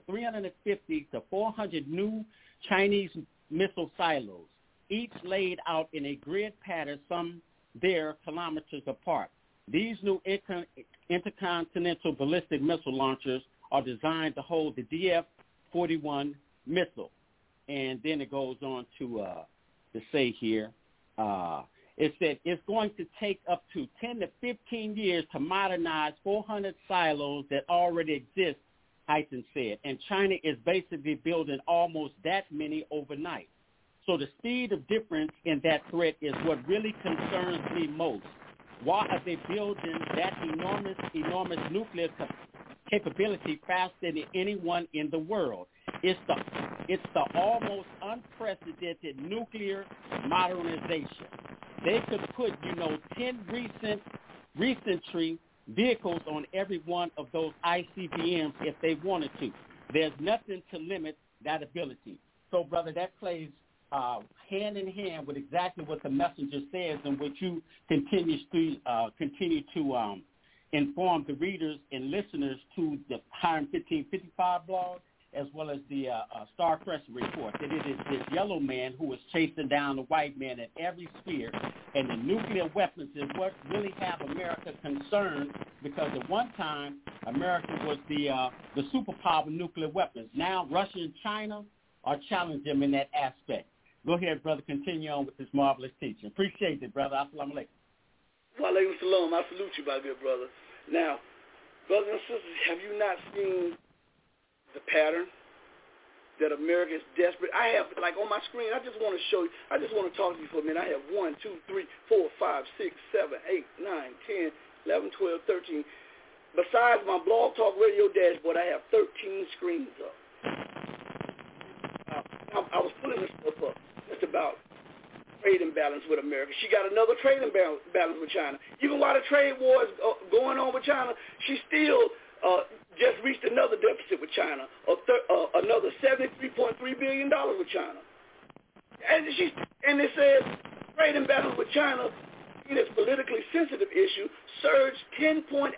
350 to 400 new Chinese missile silos, each laid out in a grid pattern some there kilometers apart. These new intercontinental ballistic missile launchers are designed to hold the DF-41 missile. And then it goes on to say here, it said it's going to take up to 10 to 15 years to modernize 400 silos that already exist, Hyten said, and China is basically building almost that many overnight. So the speed of difference in that threat is what really concerns me most. Why are they building that enormous nuclear capability faster than anyone in the world? It's the almost unprecedented nuclear modernization. They could put, 10 recentry vehicles on every one of those ICBMs if they wanted to. There's nothing to limit that ability. So, brother, that plays hand in hand with exactly what the messenger says, and which you continue to inform the readers and listeners to the Hiram 1555 blog, as well as the Star Crescent report, that it is this yellow man who is chasing down the white man in every sphere, and the nuclear weapons is what really have America concerned, because at one time America was the superpower of nuclear weapons. Now Russia and China are challenging them in that aspect. Go ahead, brother. Continue on with this marvelous teaching. Appreciate it, brother. Assalamu alaikum. Wa alaikum salam. I salute you, my good brother. Now, brothers and sisters, have you not seen the pattern that America is desperate? I have, like on my screen, I just want to show you, I just want to talk to you for a minute. I have 1, 2, 3, 4, 5, 6, 7, 8, 9, 10, 11, 12, 13. Besides my Blog Talk Radio dashboard, I have 13 screens up. I was pulling this stuff up just about trade imbalance with America. She got another trade imbalance with China. Even while the trade war is going on with China, she still just reached another deficit with China, another $73.3 billion with China. And it says trade imbalance with China, in this politically sensitive issue, surged 10.8%.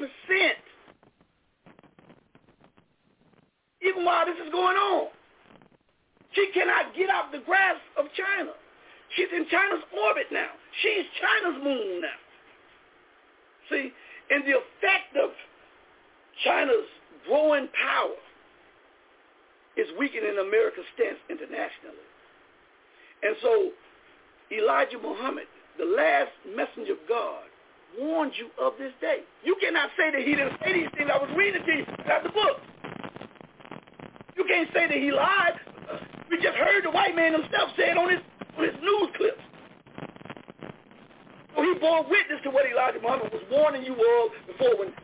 Even while this is going on. She cannot get out the grasp of China. She's in China's orbit now. She's China's moon now. See, and the effect of China's growing power is weakening America's stance internationally. And so Elijah Muhammad, the last messenger of God, warned you of this day. You cannot say that he didn't say these things. I was reading to you. That's the book. You can't say that he lied. We just heard the white man himself say it on his news clips. So he bore witness to what Elijah Muhammad was warning you of before when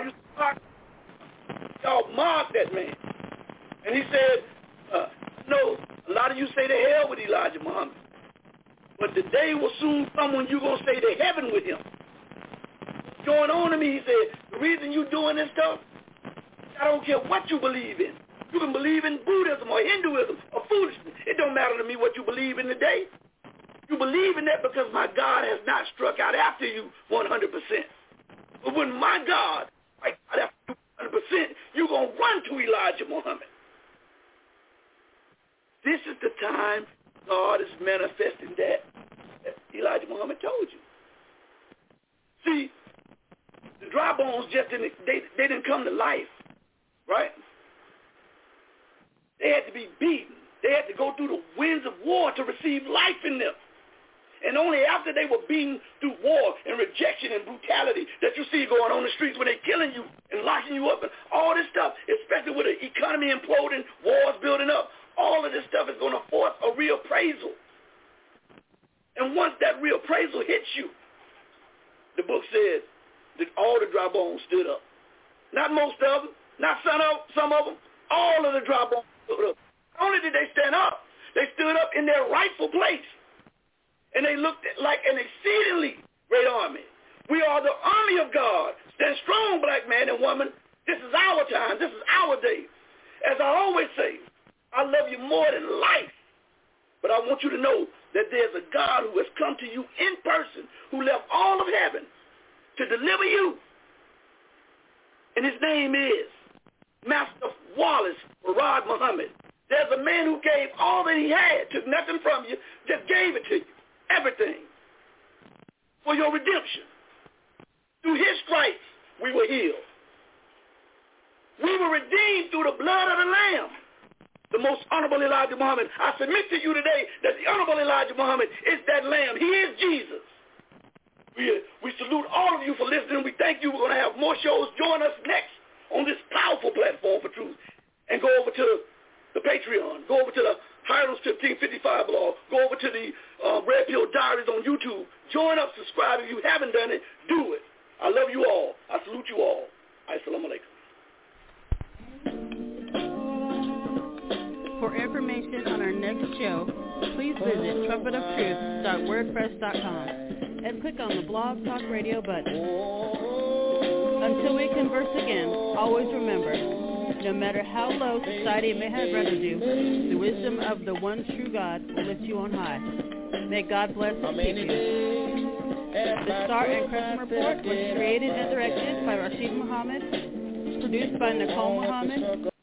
y'all mocked that man. And he said, no, a lot of you say to hell with Elijah Muhammad. But the day will soon come when you're going to say to heaven with him. What's going on to me, he said, the reason you're doing this stuff, I don't care what you believe in. You can believe in Buddhism or Hinduism or foolishness. It don't matter to me what you believe in today. You believe in that because my God has not struck out after you 100%. But when my God strikes out after you 100%, you're going to run to Elijah Muhammad. This is the time God is manifesting that Elijah Muhammad told you. See, the dry bones just they didn't come to life, right? They had to be beaten. They had to go through the winds of war to receive life in them. And only after they were beaten through war and rejection and brutality that you see going on the streets when they're killing you and locking you up and all this stuff, especially with the economy imploding, wars building up, all of this stuff is going to force a reappraisal. And once that reappraisal hits you, the book says that all the dry bones stood up. Not most of them, not some of them, all of the dry bones stood up. Not only did they stand up, they stood up in their rightful place. And they looked like an exceedingly great army. We are the army of God, stand Stand strong, black man and woman. This is our time. This is our day. As I always say, I love you more than life. But I want you to know that there's a God who has come to you in person, who left all of heaven to deliver you. And his name is Master Wallace Farad Muhammad. There's a man who gave all that he had, took nothing from you, just gave it to you, everything, for your redemption. Through his stripes, we were healed. We were redeemed through the blood of the Lamb. The most honorable Elijah Muhammad. I submit to you today that the honorable Elijah Muhammad is that Lamb. He is Jesus. We salute all of you for listening. We thank you. We're going to have more shows. Join us next on this powerful platform for truth. And go over to the Patreon. Go over to the Hiram's 1555 blog. Go over to the Red Pill Diaries on YouTube. Join up, subscribe. If you haven't done it, do it. I love you all. I salute you all. Assalamu alaikum. For information on our next show, please visit trumpetoftruth.wordpress.com and click on the Blog Talk Radio button. Until we converse again, always remember, no matter how low society may have rendered you, the wisdom of the one true God will lift you on high. May God bless and keep you. The Star and Crescent Report was created and directed by Rashid Muhammad, produced by Nicole Muhammad,